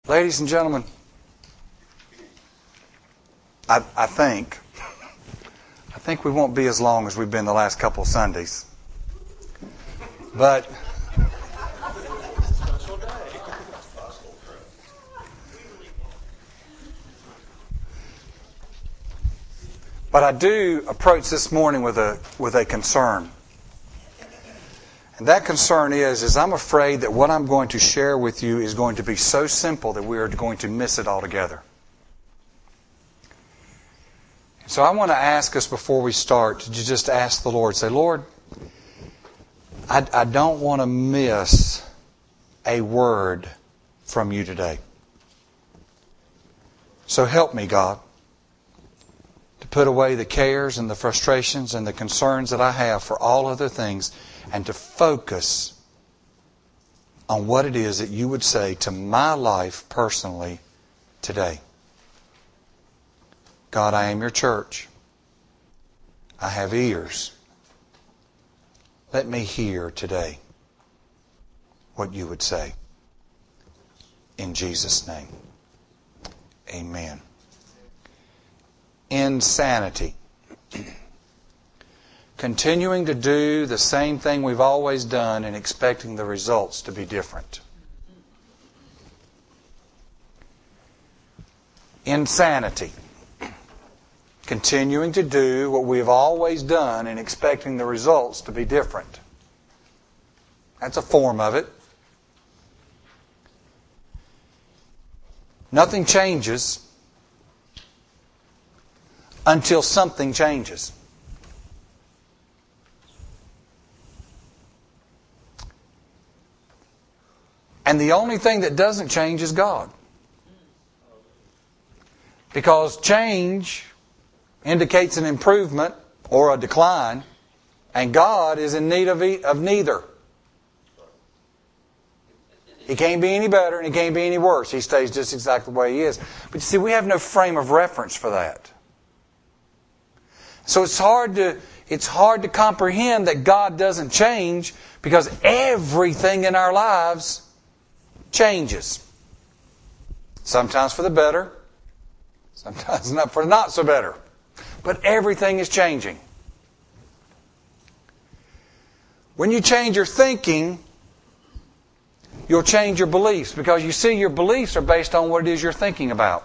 Ladies and gentlemen, I think we won't be as long as we've been the last couple of Sundays. But I do approach this morning with a concern. And that concern is I'm afraid that what I'm going to share with you is going to be so simple that we are going to miss it altogether. So I want to ask us before we start to just ask the Lord, say, Lord, I don't want to miss a word from you today. So help me, God, to put away the cares and the frustrations and the concerns that I have for all other things and to focus on what it is that you would say to my life personally today. God, I am your church. I have ears. Let me hear today what you would say. In Jesus' name. Amen. Insanity. Continuing to do the same thing we've always done and expecting the results to be different. Insanity. Continuing to do what we have always done and expecting the results to be different. That's a form of it. Nothing changes until something changes. And the only thing that doesn't change is God. Because change indicates an improvement or a decline, and God is in need of neither. He can't be any better and He can't be any worse. He stays just exactly the way He is. But you see, we have no frame of reference for that. So it's hard to comprehend that God doesn't change because everything in our lives changes. Sometimes for the better, sometimes not for the not so better. But everything is changing. When you change your thinking, you'll change your beliefs because you see your beliefs are based on what it is you're thinking about.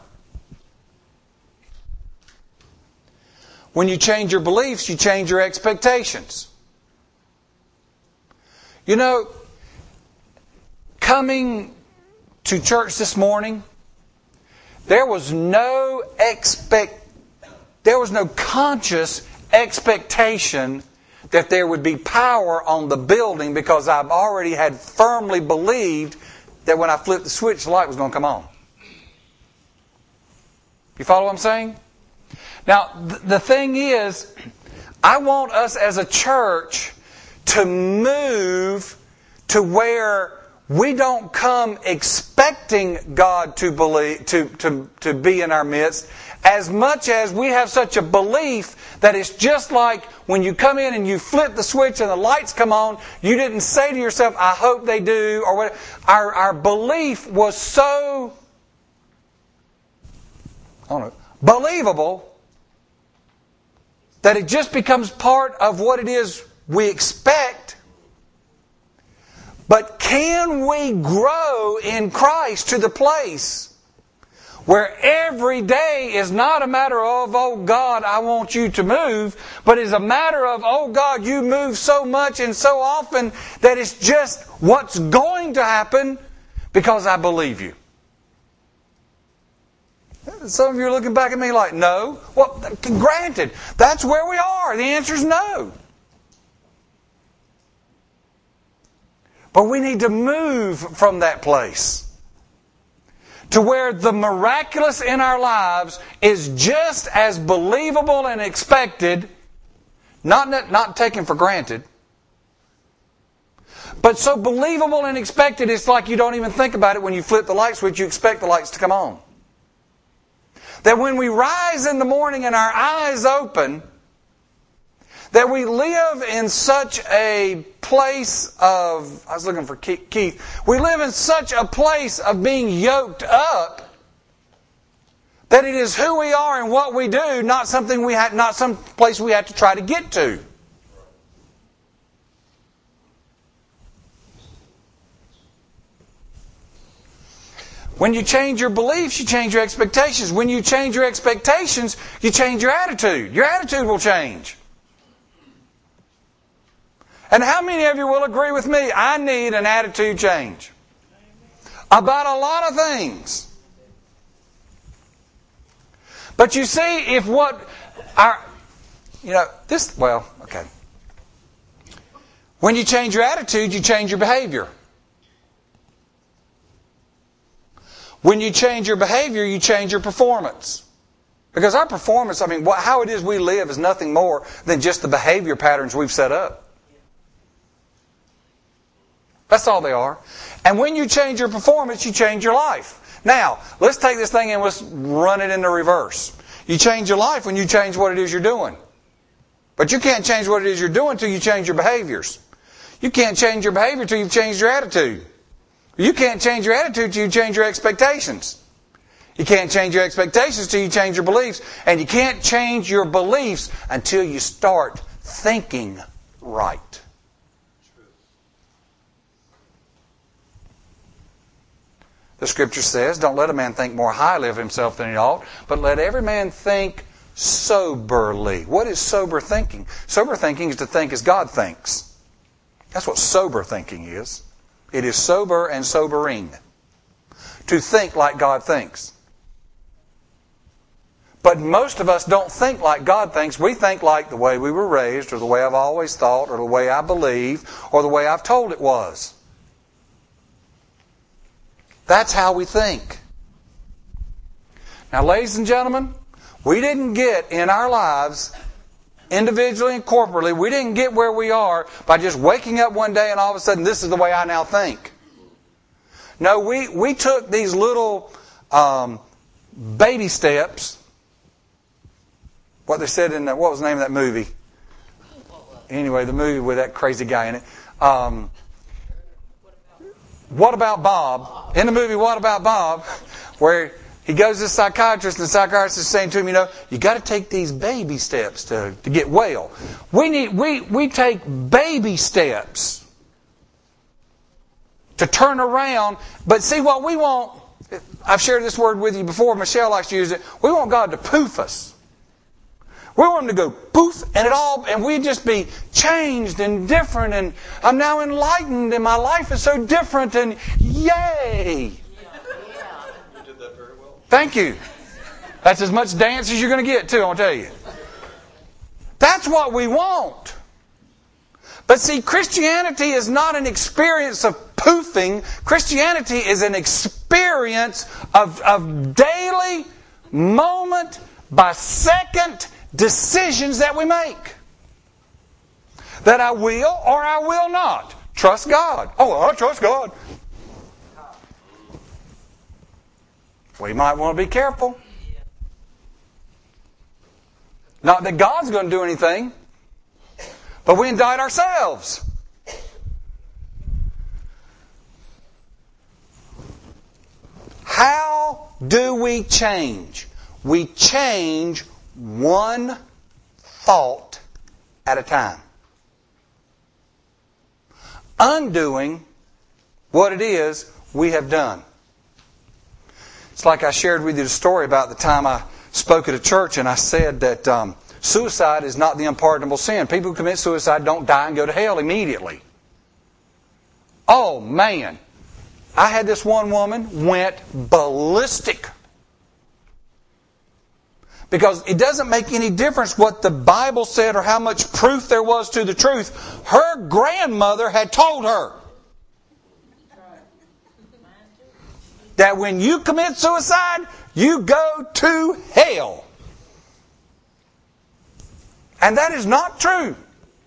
When you change your beliefs, you change your expectations. You know, coming to church this morning, there was no conscious expectation that there would be power on the building because I've already had firmly believed that when I flipped the switch, the light was going to come on. You follow what I'm saying? Now, the thing is, I want us as a church to move to where we don't come expecting God to believe to be in our midst as much as we have such a belief that it's just like when you come in and you flip the switch and the lights come on, you didn't say to yourself, I hope they do, or what. Our belief was so believable that it just becomes part of what it is we expect. But can we grow in Christ to the place where every day is not a matter of, oh God, I want you to move, but is a matter of, oh God, you move so much and so often that it's just what's going to happen because I believe you. Some of you are looking back at me like, no. Well, granted, that's where we are. The answer is no. But we need to move from that place to where the miraculous in our lives is just as believable and expected, not taken for granted, but so believable and expected it's like you don't even think about it when you flip the light switch, you expect the lights to come on. That when we rise in the morning and our eyes open, that we live in such a place of, I was looking for Keith, we live in such a place of being yoked up that it is who we are and what we do, not not some place we have to try to get to. When you change your beliefs, you change your expectations. When you change your expectations, you change your attitude. Your attitude will change. And how many of you will agree with me? I need an attitude change about a lot of things. But you see, if what our, okay. When you change your attitude, you change your behavior. When you change your behavior, you change your performance. Because our performance, how it is we live is nothing more than just the behavior patterns we've set up. That's all they are. And when you change your performance, you change your life. Now, let's take this thing and let's run it into reverse. You change your life when you change what it is you're doing. But you can't change what it is you're doing until you change your behaviors. You can't change your behavior until you've changed your attitude. You can't change your attitude until you change your expectations. You can't change your expectations until you change your beliefs. And you can't change your beliefs until you start thinking right. The Scripture says, don't let a man think more highly of himself than he ought, but let every man think soberly. What is sober thinking? Sober thinking is to think as God thinks. That's what sober thinking is. It is sober and sobering. To think like God thinks. But most of us don't think like God thinks. We think like the way we were raised, or the way I've always thought, or the way I believe, or the way I've told it was. That's how we think. Now, ladies and gentlemen, we didn't get in our lives, individually and corporately, we didn't get where we are by just waking up one day and all of a sudden, this is the way I now think. No, we took these little baby steps. What they said in what was the name of that movie? Anyway, the movie with that crazy guy in it. What About Bob? In the movie What About Bob, where he goes to the psychiatrist and the psychiatrist is saying to him, you got to take these baby steps to get well. We take baby steps to turn around. But see what we want, I've shared this word with you before, Michelle likes to use it, we want God to poof us. We want Him to go poof and we just be changed and different, and I'm now enlightened and my life is so different, and yay! You did that very well. Thank you. That's as much dance as you're going to get too, I'll tell you. That's what we want. But see, Christianity is not an experience of poofing. Christianity is an experience of daily, moment by second decisions that we make. That I will or I will not trust God. Oh, I trust God. We might want to be careful. Not that God's going to do anything, but we indict ourselves. How do we change? We change one thought at a time. Undoing what it is we have done. It's like I shared with you the story about the time I spoke at a church and I said that suicide is not the unpardonable sin. People who commit suicide don't die and go to hell immediately. Oh man, I had this one woman went ballistic. Because it doesn't make any difference what the Bible said or how much proof there was to the truth. Her grandmother had told her that when you commit suicide, you go to hell. And that is not true.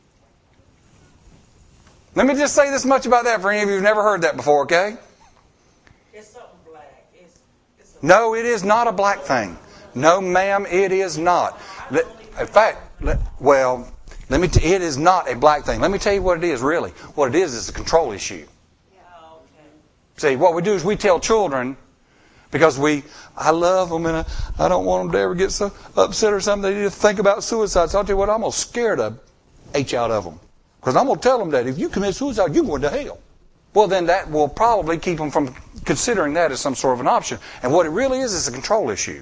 Let me just say this much about that for any of you who've never heard that before, okay? It's something black. No, it is not a black thing. No, ma'am, it is not. In fact, It is not a black thing. Let me tell you what it is, really. What it is a control issue. See, what we do is we tell children, because I love them and I don't want them to ever get so upset or something. They need to think about suicide. So I'll tell you what, I'm going to scare the H out of them. Because I'm going to tell them that if you commit suicide, you're going to hell. Well, then that will probably keep them from considering that as some sort of an option. And what it really is a control issue.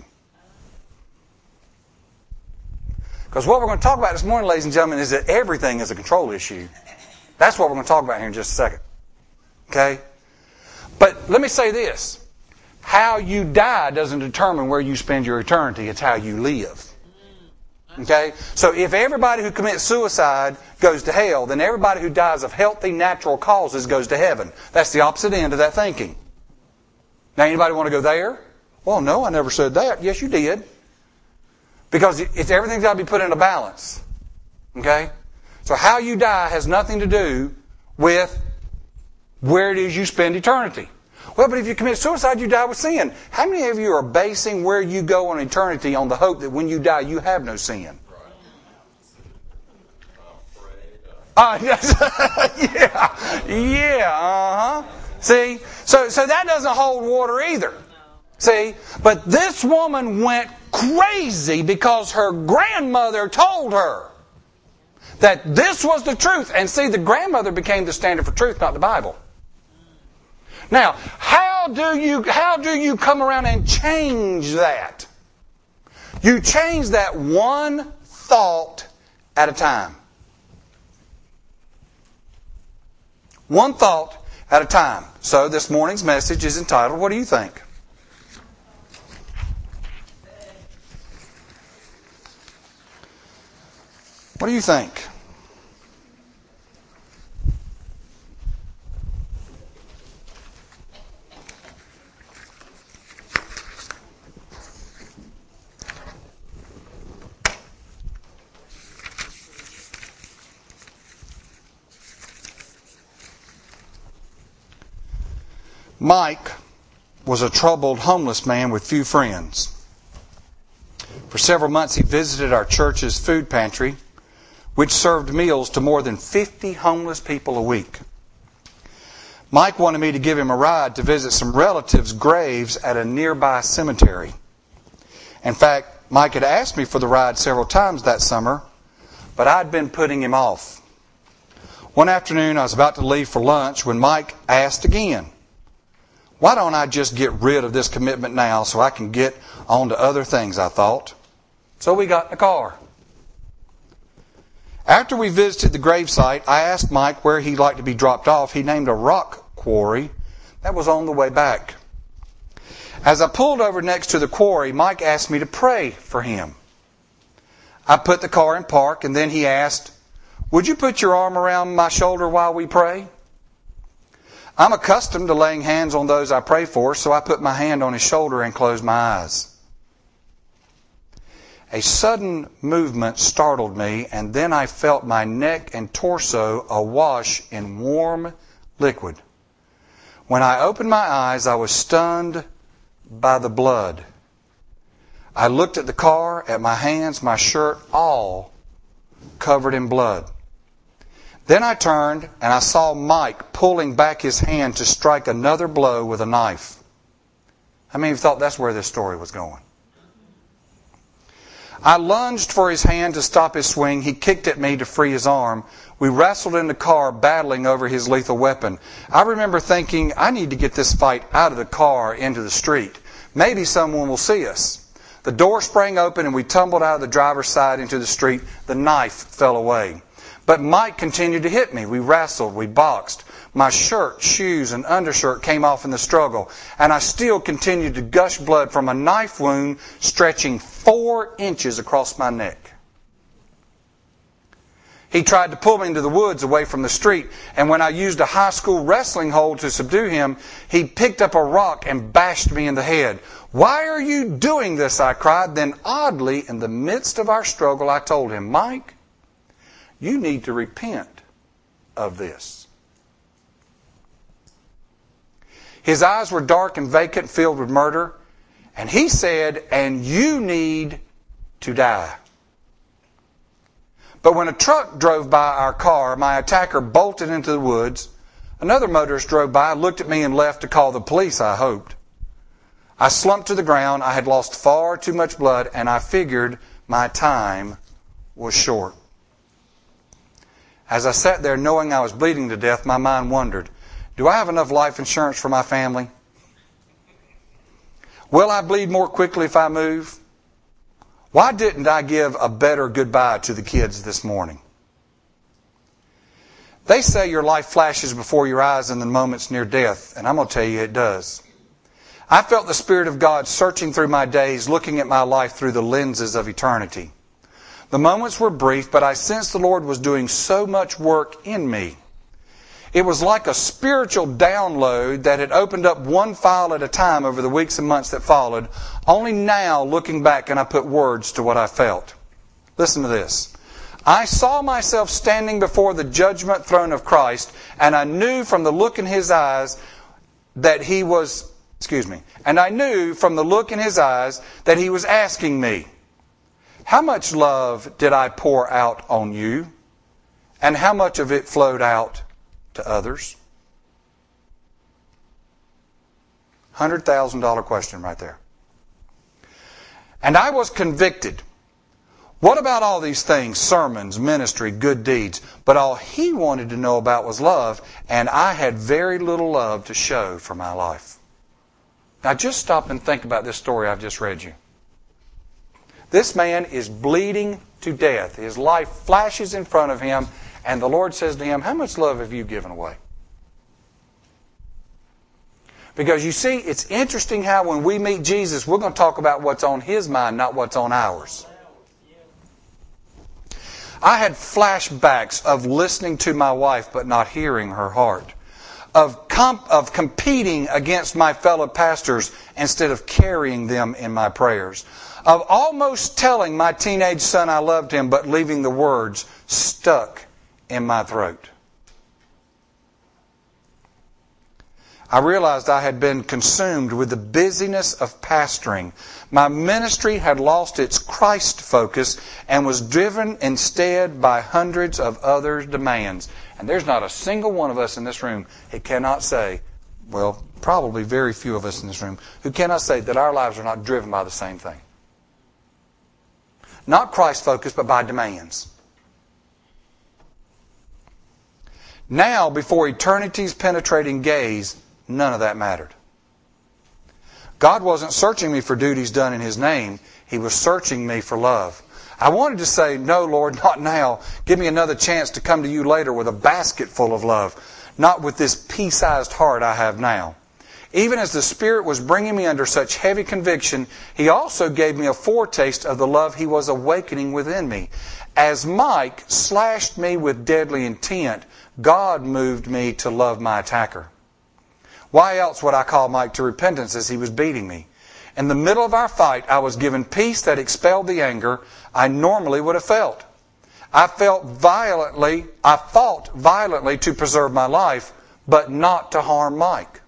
Because what we're going to talk about this morning, ladies and gentlemen, is that everything is a control issue. That's what we're going to talk about here in just a second. Okay? But let me say this. How you die doesn't determine where you spend your eternity. It's how you live. Okay? So if everybody who commits suicide goes to hell, then everybody who dies of healthy, natural causes goes to heaven. That's the opposite end of that thinking. Now, anybody want to go there? Well, no, I never said that. Yes, you did. Because everything's got to be put in a balance. Okay? So how you die has nothing to do with where it is you spend eternity. Well, but if you commit suicide, you die with sin. How many of you are basing where you go on eternity on the hope that when you die, you have no sin? Yeah. See? So that doesn't hold water either. See? But this woman went crazy because her grandmother told her that this was the truth. And see, the grandmother became the standard for truth, not the Bible. Now, how do you come around and change that? You change that one thought at a time. One thought at a time. So this morning's message is entitled, What Do You Think? What do you think? Mike was a troubled homeless man with few friends. For several months he visited our church's food pantry, which served meals to more than 50 homeless people a week. Mike wanted me to give him a ride to visit some relatives' graves at a nearby cemetery. In fact, Mike had asked me for the ride several times that summer, but I'd been putting him off. One afternoon I was about to leave for lunch when Mike asked again, "Why don't I just get rid of this commitment now so I can get on to other things," I thought. So we got in the car. After we visited the gravesite, I asked Mike where he'd like to be dropped off. He named a rock quarry that was on the way back. As I pulled over next to the quarry, Mike asked me to pray for him. I put the car in park, and then he asked, "Would you put your arm around my shoulder while we pray?" I'm accustomed to laying hands on those I pray for, so I put my hand on his shoulder and closed my eyes. A sudden movement startled me, and then I felt my neck and torso awash in warm liquid. When I opened my eyes, I was stunned by the blood. I looked at the car, at my hands, my shirt, all covered in blood. Then I turned and I saw Mike pulling back his hand to strike another blow with a knife. How many of you thought that's where this story was going? I lunged for his hand to stop his swing. He kicked at me to free his arm. We wrestled in the car, battling over his lethal weapon. I remember thinking, I need to get this fight out of the car into the street. Maybe someone will see us. The door sprang open and we tumbled out of the driver's side into the street. The knife fell away. But Mike continued to hit me. We wrestled, we boxed. My shirt, shoes, and undershirt came off in the struggle. And I still continued to gush blood from a knife wound stretching 4 inches across my neck. He tried to pull me into the woods away from the street. And when I used a high school wrestling hold to subdue him, he picked up a rock and bashed me in the head. "Why are you doing this?" I cried. Then oddly, in the midst of our struggle, I told him, "Mike, you need to repent of this." His eyes were dark and vacant, filled with murder. And he said, "And you need to die." But when a truck drove by our car, my attacker bolted into the woods. Another motorist drove by, looked at me, and left to call the police, I hoped. I slumped to the ground. I had lost far too much blood, and I figured my time was short. As I sat there knowing I was bleeding to death, my mind wondered, do I have enough life insurance for my family? Will I bleed more quickly if I move? Why didn't I give a better goodbye to the kids this morning? They say your life flashes before your eyes in the moments near death, and I'm going to tell you it does. I felt the Spirit of God searching through my days, looking at my life through the lenses of eternity. The moments were brief, but I sensed the Lord was doing so much work in me. It was like a spiritual download that had opened up one file at a time over the weeks and months that followed. Only now, looking back, can I put words to what I felt. Listen to this. I saw myself standing before the judgment throne of Christ, and I knew from the look in His eyes that He was, and I knew from the look in His eyes that He was asking me, how much love did I pour out on you? And how much of it flowed out to others? $100,000 question right there. And I was convicted. What about all these things? Sermons, ministry, good deeds. But all He wanted to know about was love, and I had very little love to show for my life. Now just stop and think about this story I've just read you. This man is bleeding to death. His life flashes in front of him, and the Lord says to him, how much love have you given away? Because you see, it's interesting how when we meet Jesus, we're going to talk about what's on His mind, not what's on ours. I had flashbacks of listening to my wife but not hearing her heart. Of competing against my fellow pastors instead of carrying them in my prayers. Of almost telling my teenage son I loved him but leaving the words stuck in my throat. I realized I had been consumed with the busyness of pastoring. My ministry had lost its Christ focus and was driven instead by hundreds of other demands. And there's not a single one of us in this room who cannot say, well, probably very few of us in this room, who cannot say that our lives are not driven by the same thing. Not Christ focused, but by demands. Now, before eternity's penetrating gaze, none of that mattered. God wasn't searching me for duties done in His name. He was searching me for love. I wanted to say, no, Lord, not now. Give me another chance to come to you later with a basket full of love, not with this pea-sized heart I have now. Even as the Spirit was bringing me under such heavy conviction, He also gave me a foretaste of the love He was awakening within me. As Mike slashed me with deadly intent, God moved me to love my attacker. Why else would I call Mike to repentance as he was beating me? In the middle of our fight, I was given peace that expelled the anger I normally would have felt. I fought violently to preserve my life, but not to harm Mike.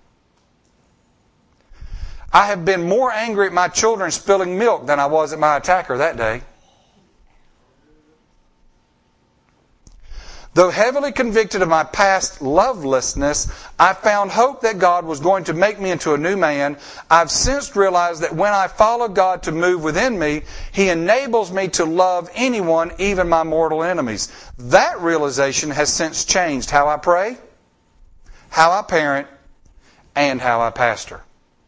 I have been more angry at my children spilling milk than I was at my attacker that day. Though heavily convicted of my past lovelessness, I found hope that God was going to make me into a new man. I've since realized that when I follow God to move within me, He enables me to love anyone, even my mortal enemies. That realization has since changed how I pray, how I parent, and how I pastor.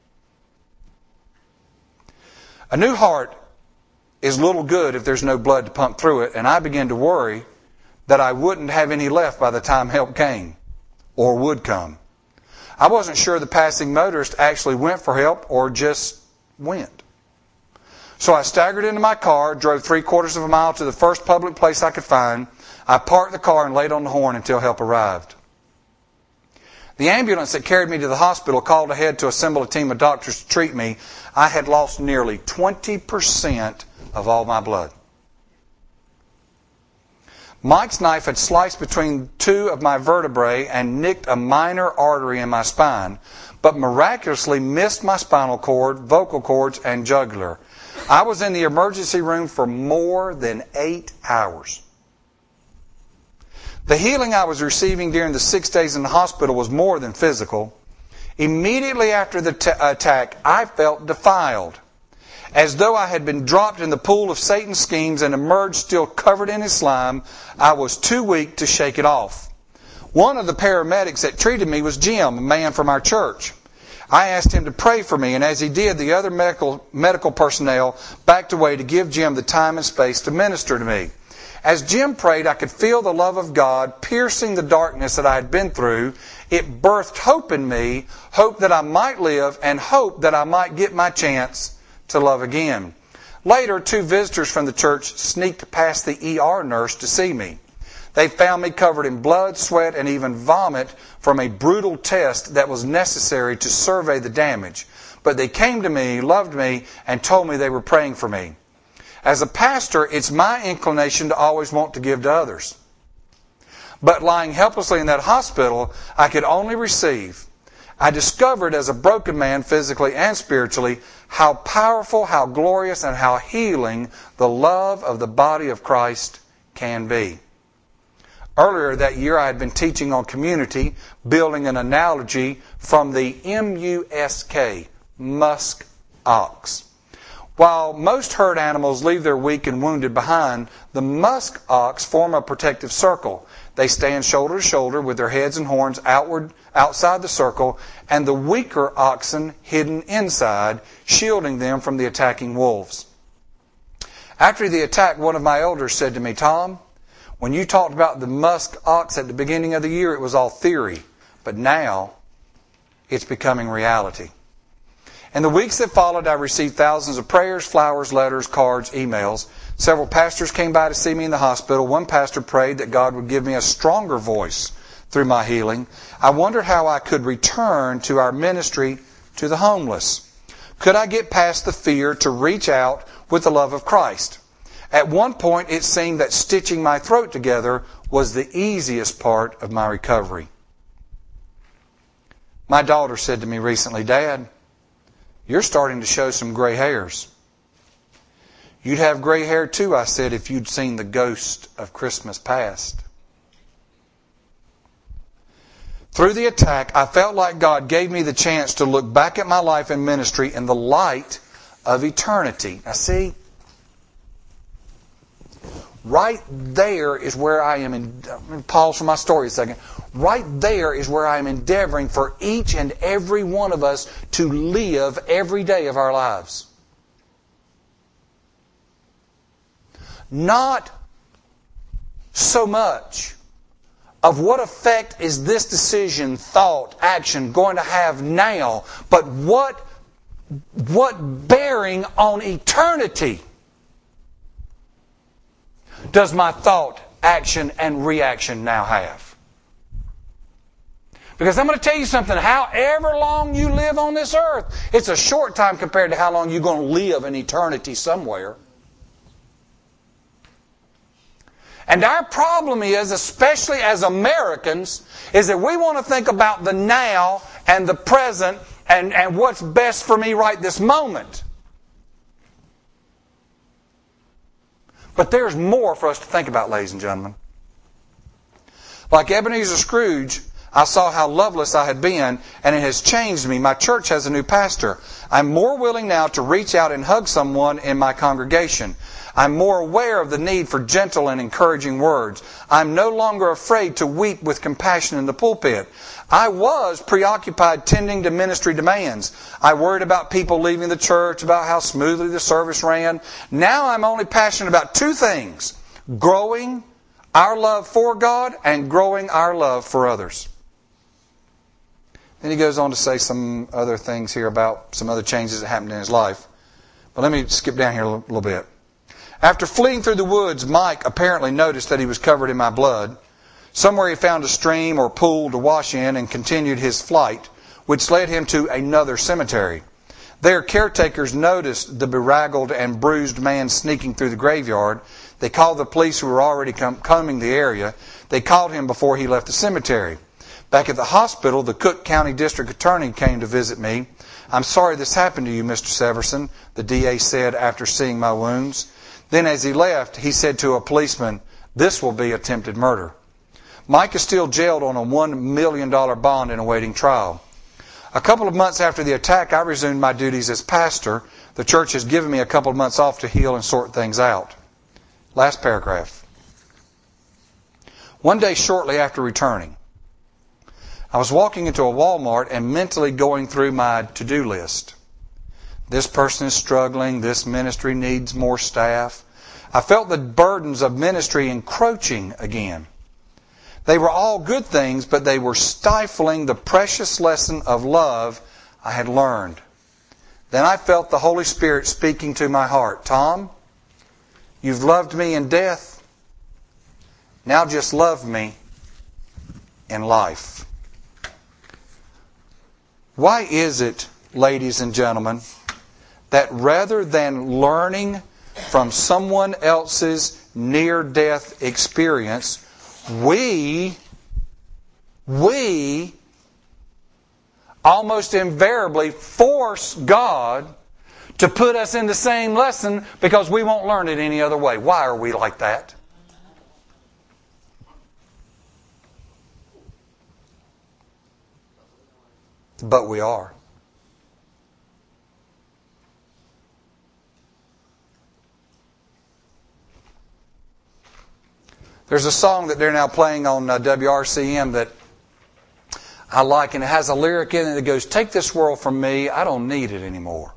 A new heart is little good if there's no blood to pump through it, and I began to worry that I wouldn't have any left by the time help came, or would come. I wasn't sure the passing motorist actually went for help or just went. So I staggered into my car, drove 3/4 of a mile to the first public place I could find. I parked the car and laid on the horn until help arrived. The ambulance that carried me to the hospital called ahead to assemble a team of doctors to treat me. I had lost nearly 20% of all my blood. Mike's knife had sliced between 2 of my vertebrae and nicked a minor artery in my spine, but miraculously missed my spinal cord, vocal cords, and jugular. I was in the emergency room for more than 8 hours. The healing I was receiving during the 6 days in the hospital was more than physical. Immediately after the attack, I felt defiled, as though I had been dropped in the pool of Satan's schemes and emerged still covered in his slime. I was too weak to shake it off. One of the paramedics that treated me was Jim, a man from our church. I asked him to pray for me, and as he did, the other medical personnel backed away to give Jim the time and space to minister to me. As Jim prayed, I could feel the love of God piercing the darkness that I had been through. It birthed hope in me, hope that I might live, and hope that I might get my chance to love again. Later, 2 visitors from the church sneaked past the ER nurse to see me. They found me covered in blood, sweat, and even vomit from a brutal test that was necessary to survey the damage. But they came to me, loved me, and told me they were praying for me. As a pastor, it's my inclination to always want to give to others. But lying helplessly in that hospital, I could only receive. I discovered as a broken man, physically and spiritually, how powerful, how glorious, and how healing the love of the body of Christ can be. Earlier that year, I had been teaching on community, building an analogy from the MUSK, musk ox. While most herd animals leave their weak and wounded behind, the musk ox form a protective circle. They stand shoulder to shoulder with their heads and horns outside the circle, and the weaker oxen hidden inside, shielding them from the attacking wolves. After the attack, one of my elders said to me, "Tom, when you talked about the musk ox at the beginning of the year, it was all theory, but now it's becoming reality." In the weeks that followed, I received thousands of prayers, flowers, letters, cards, emails. Several pastors came by to see me in the hospital. One pastor prayed that God would give me a stronger voice through my healing. I wondered how I could return to our ministry to the homeless. Could I get past the fear to reach out with the love of Christ? At one point, it seemed that stitching my throat together was the easiest part of my recovery. My daughter said to me recently, "Dad, you're starting to show some gray hairs." "You'd have gray hair too," I said, "if you'd seen the ghost of Christmas past." Through the attack, I felt like God gave me the chance to look back at my life and ministry in the light of eternity. Now see, right there is where I am. Let me pause for my story a second. Right there is where I am endeavoring for each and every one of us to live every day of our lives. Not so much of what effect is this decision, thought, action going to have now, but what bearing on eternity does my thought, action, and reaction now have? Because I'm going to tell you something, however long you live on this earth, it's a short time compared to how long you're going to live in eternity somewhere. And our problem is, especially as Americans, is that we want to think about the now and the present and what's best for me right this moment. But there's more for us to think about, ladies and gentlemen. Like Ebenezer Scrooge, I saw how loveless I had been, and it has changed me. My church has a new pastor. I'm more willing now to reach out and hug someone in my congregation. I'm more aware of the need for gentle and encouraging words. I'm no longer afraid to weep with compassion in the pulpit. I was preoccupied tending to ministry demands. I worried about people leaving the church, about how smoothly the service ran. Now I'm only passionate about 2 things: growing our love for God and growing our love for others. Then he goes on to say some other things here about some other changes that happened in his life. But let me skip down here a little bit. After fleeing through the woods, Mike apparently noticed that he was covered in my blood. Somewhere he found a stream or pool to wash in and continued his flight, which led him to another cemetery. There, caretakers noticed the bedraggled and bruised man sneaking through the graveyard. They called the police who were already combing the area. They called him before he left the cemetery. Back at the hospital, the Cook County District Attorney came to visit me. "I'm sorry this happened to you, Mr. Severson," the DA said after seeing my wounds. Then as he left, he said to a policeman, "This will be attempted murder." Mike is still jailed on a $1 million bond and awaiting trial. A couple of months after the attack, I resumed my duties as pastor. The church has given me a couple of months off to heal and sort things out. Last paragraph. One day shortly after returning, I was walking into a Walmart and mentally going through my to-do list. This person is struggling. This ministry needs more staff. I felt the burdens of ministry encroaching again. They were all good things, but they were stifling the precious lesson of love I had learned. Then I felt the Holy Spirit speaking to my heart. Tom, you've loved me in death. Now just love me in life. Why is it, ladies and gentlemen, that rather than learning from someone else's near-death experience, we almost invariably force God to put us in the same lesson because we won't learn it any other way? Why are we like that? But we are. There's a song that they're now playing on WRCM that I like, and it has a lyric in it that goes, "Take this world from me, I don't need it anymore."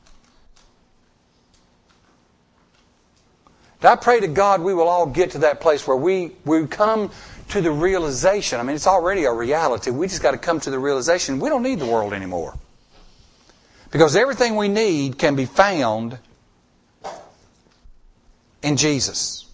And I pray to God we will all get to that place where we come to the realization. I mean, it's already a reality. We just got to come to the realization we don't need the world anymore. Because everything we need can be found in Jesus.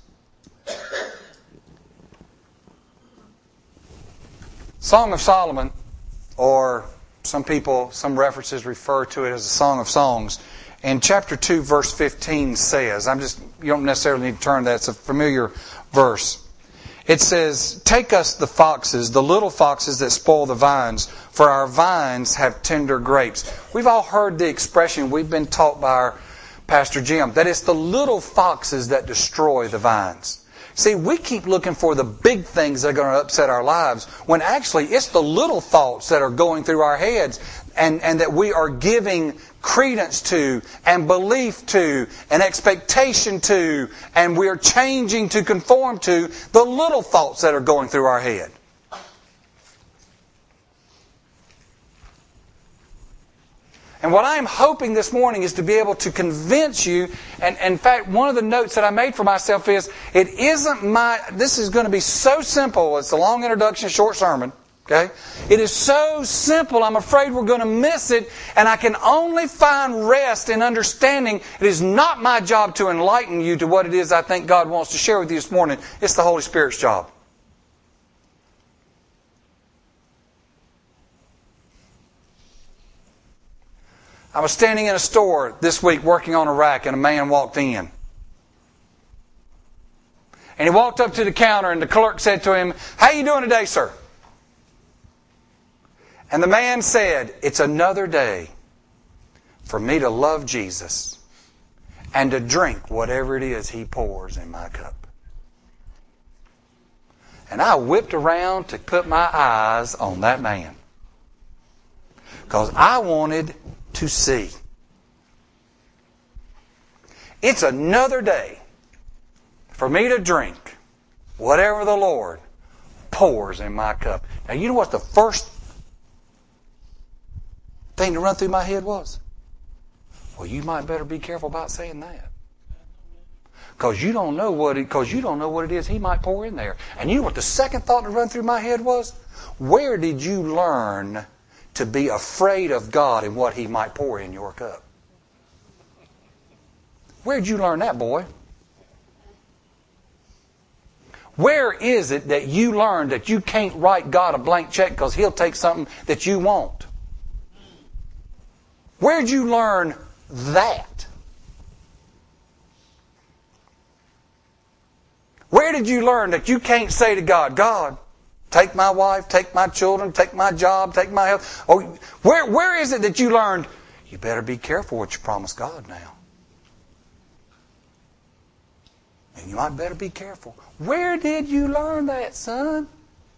Song of Solomon, or some references refer to it as the Song of Songs. And chapter 2, verse 15 says, you don't necessarily need to turn to that, it's a familiar verse. It says, "Take us the foxes, the little foxes that spoil the vines, for our vines have tender grapes." We've all heard the expression, we've been taught by our Pastor Jim, that it's the little foxes that destroy the vines. See, we keep looking for the big things that are going to upset our lives, when actually it's the little thoughts that are going through our heads and that we are giving credence to and belief to and expectation to, and we are changing to conform to the little thoughts that are going through our head. And what I am hoping this morning is to be able to convince you, and in fact, one of the notes that I made for myself is, this is going to be so simple, it's a long introduction, short sermon, okay? It is so simple, I'm afraid we're going to miss it, and I can only find rest in understanding it is not my job to enlighten you to what it is I think God wants to share with you this morning. It's the Holy Spirit's job. I was standing in a store this week working on a rack, and a man walked in. And he walked up to the counter, and the clerk said to him, "How you doing today, sir?" And the man said, "It's another day for me to love Jesus and to drink whatever it is He pours in my cup." And I whipped around to put my eyes on that man, because I wanted to see. It's another day for me to drink whatever the Lord pours in my cup. Now, you know what the first thing to run through my head was? Well, you might better be careful about saying that, because you don't know what it is He might pour in there. And you know what the second thought to run through my head was? Where did you learn to be afraid of God and what He might pour in your cup? Where'd you learn that, boy? Where is it that you learned that you can't write God a blank check because He'll take something that you want? Where'd you learn that? Where did you learn that you can't say to God, "God, take my wife, take my children, take my job, take my health"? Oh, where is it that you learned, you better be careful what you promise God now? And you might better be careful. Where did you learn that, son?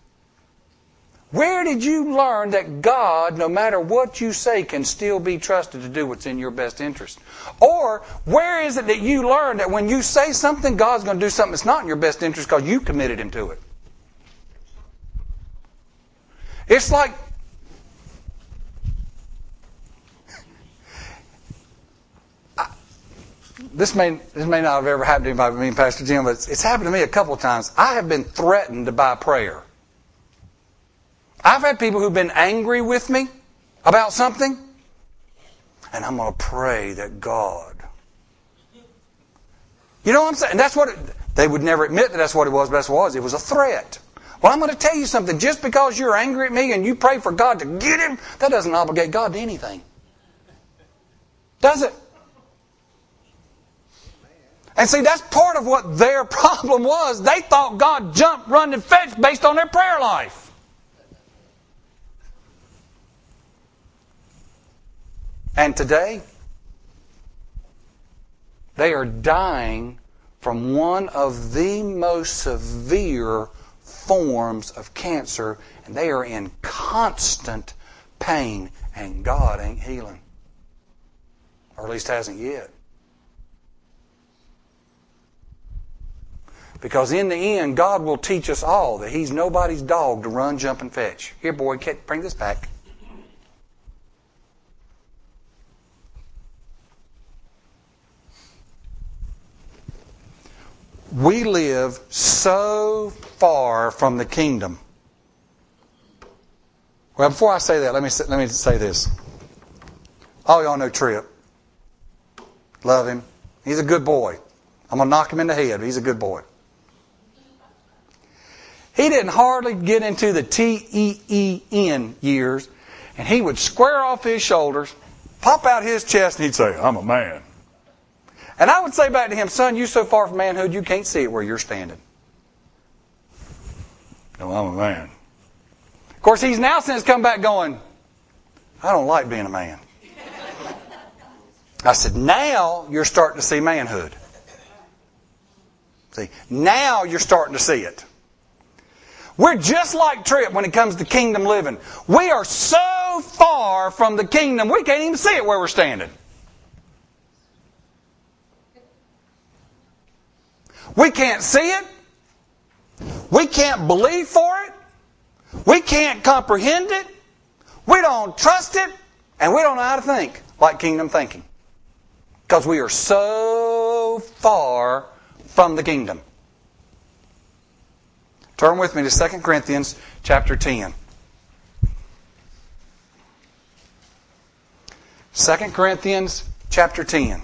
Where did you learn that God, no matter what you say, can still be trusted to do what's in your best interest? Or where is it that you learn that when you say something, God's going to do something that's not in your best interest because you committed Him to it? It's like... This may not have ever happened to anybody but me and Pastor Jim, but it's happened to me a couple of times. I have been threatened by prayer. I've had people who've been angry with me about something, and I'm going to pray that God... You know what I'm saying? That's what they would never admit that that's what it was, but that's what it was. It was a threat. Well, I'm going to tell you something. Just because you're angry at me and you pray for God to get him, that doesn't obligate God to anything. Does it? And see, that's part of what their problem was. They thought God jumped, run, and fetched based on their prayer life. And today, they are dying from one of the most severe forms of cancer, and they are in constant pain, and God ain't healing. Or at least hasn't yet. Because in the end, God will teach us all that He's nobody's dog to run, jump, and fetch. Here, boy, bring this back. We live so far from the kingdom. Well, before I say that, let me say this. All y'all know Tripp. Love him. He's a good boy. I'm going to knock him in the head, but he's a good boy. He didn't hardly get into the TEEN years, and he would square off his shoulders, pop out his chest, and he'd say, "I'm a man." And I would say back to him, "Son, you're so far from manhood, you can't see it where you're standing." "No, I'm a man." Of course, he's now since come back going, "I don't like being a man." I said, "Now you're starting to see manhood." See, now you're starting to see it. We're just like Tripp when it comes to kingdom living. We are so far from the kingdom, we can't even see it where we're standing. We can't see it. We can't believe for it. We can't comprehend it. We don't trust it. And we don't know how to think like kingdom thinking. Because we are so far from the kingdom. Turn with me to 2 Corinthians chapter 10. 2 Corinthians chapter 10.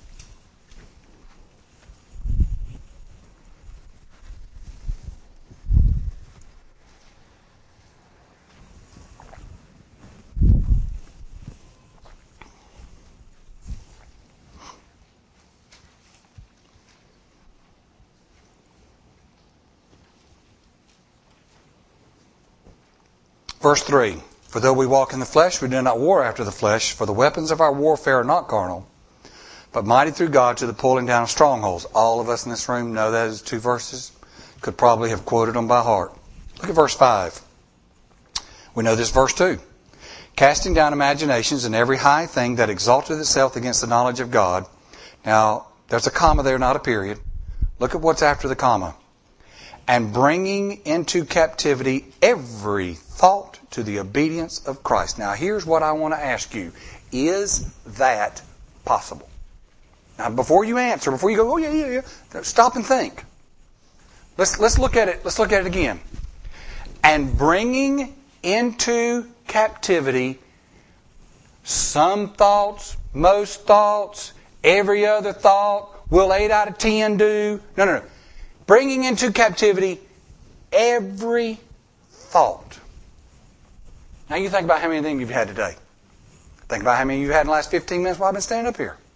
Verse 3, "For though we walk in the flesh, we do not war after the flesh, for the weapons of our warfare are not carnal, but mighty through God to the pulling down of strongholds." All of us in this room know those two verses. Could probably have quoted them by heart. Look at verse 5. We know this verse too. "Casting down imaginations and every high thing that exalteth itself against the knowledge of God." Now, there's a comma there, not a period. Look at what's after the comma. "And bringing into captivity every thought to the obedience of Christ." Now here's what I want to ask you. Is that possible? Now before you answer, before you go, "Oh yeah, stop and think. Let's look at it. Let's look at it again. "And bringing into captivity some thoughts, most thoughts, every other thought. Will 8 out of 10 do?" No. Bringing into captivity every thought. Now you think about how many things you've had today. Think about how many you've had in the last 15 minutes while I've been standing up here.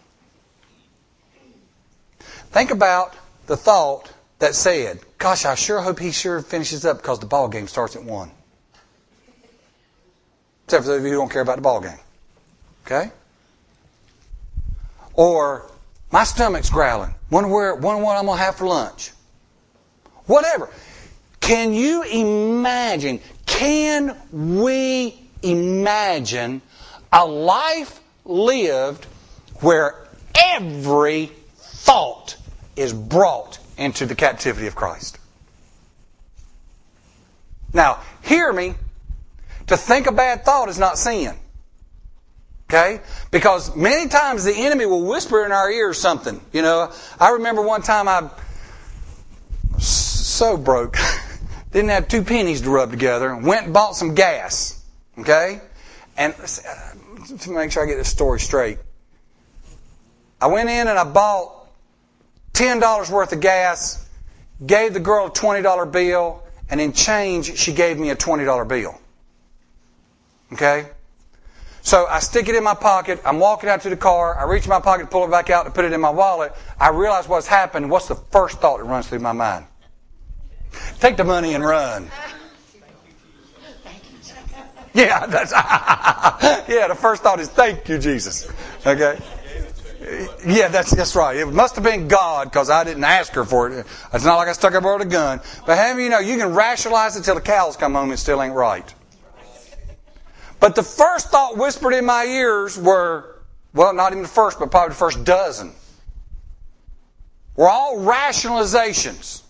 Think about the thought that said, "Gosh, I sure hope he finishes up because the ball game starts at 1. Except for those of you who don't care about the ball game. Okay? Or, "My stomach's growling. Wonder what I'm going to have for lunch." Whatever. Can you imagine can we imagine a life lived where every thought is brought into the captivity of Christ? Now, hear me. To think a bad thought is not sin. Okay? Because many times the enemy will whisper in our ears something. You know, I remember one time I was so broke. Didn't have 2 pennies to rub together. Went and bought some gas. Okay? And to make sure I get this story straight. I went in and I bought $10 worth of gas, gave the girl a $20 bill, and in change she gave me a $20 bill. Okay? So I stick it in my pocket. I'm walking out to the car. I reach in my pocket, pull it back out to put it in my wallet. I realize what's happened. What's the first thought that runs through my mind? Take the money and run. Yeah, the first thought is thank you, Jesus. Okay? Yeah, that's right. It must have been God because I didn't ask her for it. It's not like I stuck up with a gun. But have you know, you can rationalize it till the cows come home and it still ain't right. But the first thought whispered in my ears were, well, not even the first, but probably the first dozen, were all rationalizations.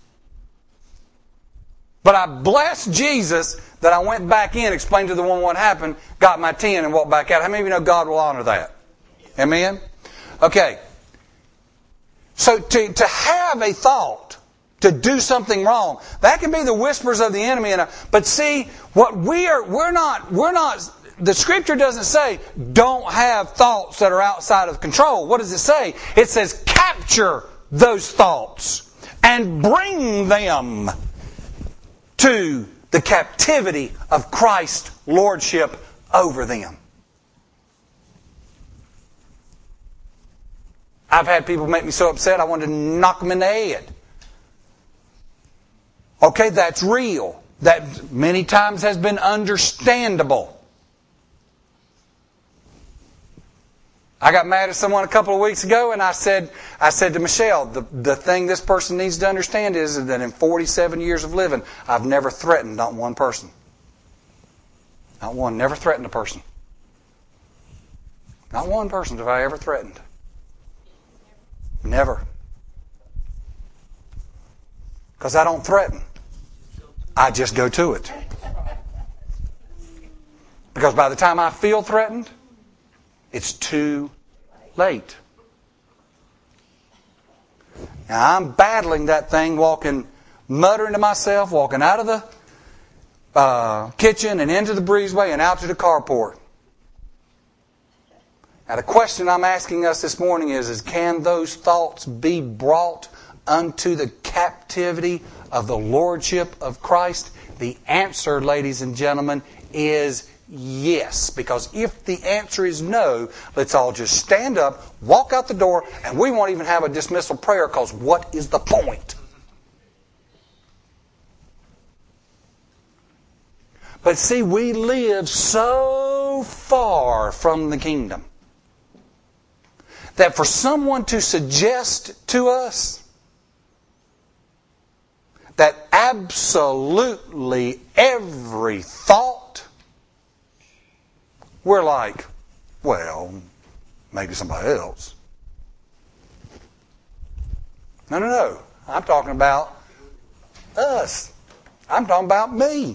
But I blessed Jesus that I went back in, explained to the woman what happened, got my 10 and walked back out. How many of you know God will honor that? Amen? Okay. So to have a thought, to do something wrong, that can be the whispers of the enemy. But see, what we're not, the Scripture doesn't say, don't have thoughts that are outside of control. What does it say? It says, capture those thoughts and bring them to the captivity of Christ's lordship over them. I've had people make me so upset I wanted to knock them in the head. Okay, that's real. That many times has been understandable. I got mad at someone a couple of weeks ago and I said to Michelle, the thing this person needs to understand is that in 47 years of living, I've never threatened not one person. Not one. Never threatened a person. Not one person have I ever threatened. Never. Because I don't threaten. I just go to it. Because by the time I feel threatened, it's too late. Now I'm battling that thing, muttering to myself, walking out of the kitchen and into the breezeway and out to the carport. Now the question I'm asking us this morning is can those thoughts be brought unto the captivity of the lordship of Christ? The answer, ladies and gentlemen, is yes. Because if the answer is no, let's all just stand up, walk out the door, and we won't even have a dismissal prayer because what is the point? But see, we live so far from the kingdom that for someone to suggest to us that absolutely every thought, we're like, well, maybe somebody else. No. I'm talking about us. I'm talking about me.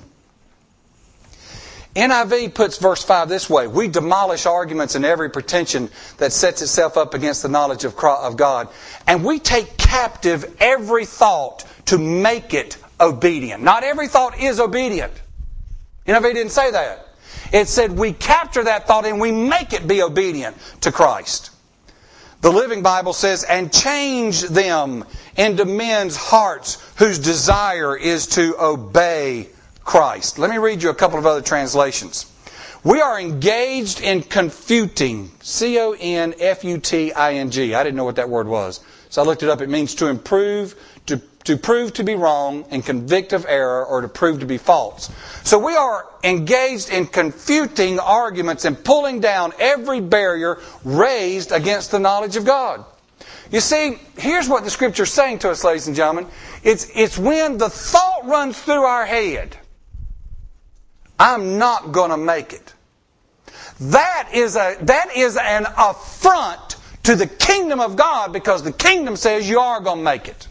NIV puts verse 5 this way. We demolish arguments and every pretension that sets itself up against the knowledge of God. And we take captive every thought to make it obedient. Not every thought is obedient. NIV didn't say that. It said we capture that thought and we make it be obedient to Christ. The Living Bible says, and change them into men's hearts whose desire is to obey Christ. Let me read you a couple of other translations. We are engaged in confuting. Confuting. I didn't know what that word was. So I looked it up. It means to improve, to prove to be wrong, and convict of error, or to prove to be false. So we are engaged in confuting arguments and pulling down every barrier raised against the knowledge of God. You see, here's what the Scripture is saying to us, ladies and gentlemen. It's when the thought runs through our head, I'm not going to make it. That is an affront to the kingdom of God, because the kingdom says you are going to make it.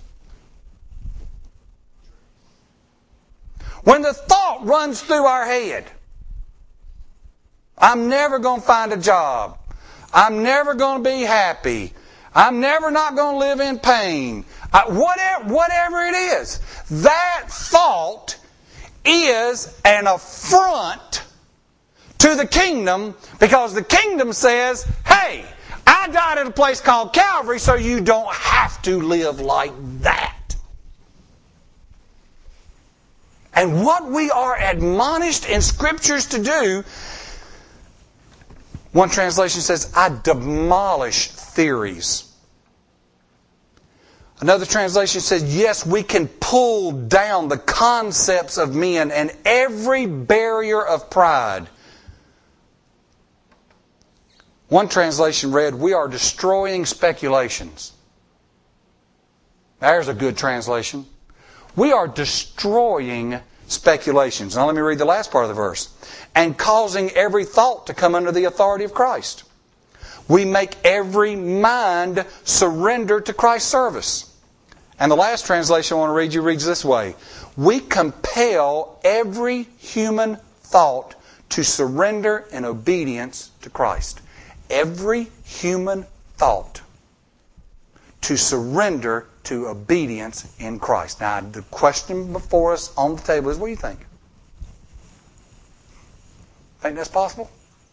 When the thought runs through our head, I'm never going to find a job. I'm never going to be happy. I'm never not going to live in pain. Whatever it is, that thought is an affront to the kingdom, because the kingdom says, hey, I died at a place called Calvary, so you don't have to live like that. And what we are admonished in Scriptures to do, one translation says, I demolish theories. Another translation says, yes, we can pull down the concepts of men and every barrier of pride. One translation read, we are destroying speculations. There's a good translation. We are destroying speculations. Now let me read the last part of the verse. And causing every thought to come under the authority of Christ. We make every mind surrender to Christ's service. And the last translation I want to read you reads this way. We compel every human thought to surrender in obedience to Christ. Every human thought to surrender to obedience in Christ. Now, the question before us on the table is, what do you think? Think that's possible?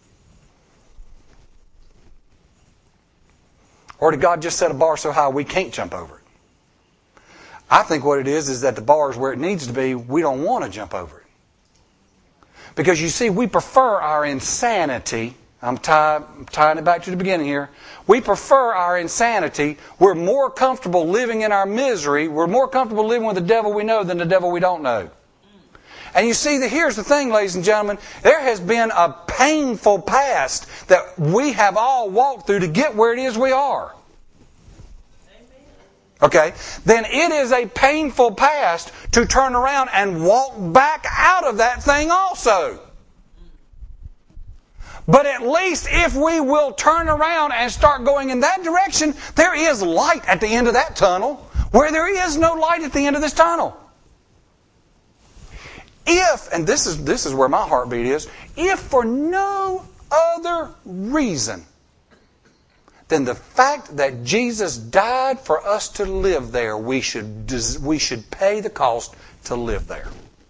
Or did God just set a bar so high we can't jump over it? I think what it is that the bar is where it needs to be. We don't want to jump over it. Because you see, we prefer our insanity. I'm tying it back to the beginning here. We prefer our insanity. We're more comfortable living in our misery. We're more comfortable living with the devil we know than the devil we don't know. And you see, here's the thing, ladies and gentlemen. There has been a painful past that we have all walked through to get where it is we are. Okay? Then it is a painful past to turn around and walk back out of that thing also. But at least if we will turn around and start going in that direction, there is light at the end of that tunnel, where there is no light at the end of this tunnel. If, and this is where my heartbeat is, if for no other reason than the fact that Jesus died for us to live there, we should pay the cost to live there.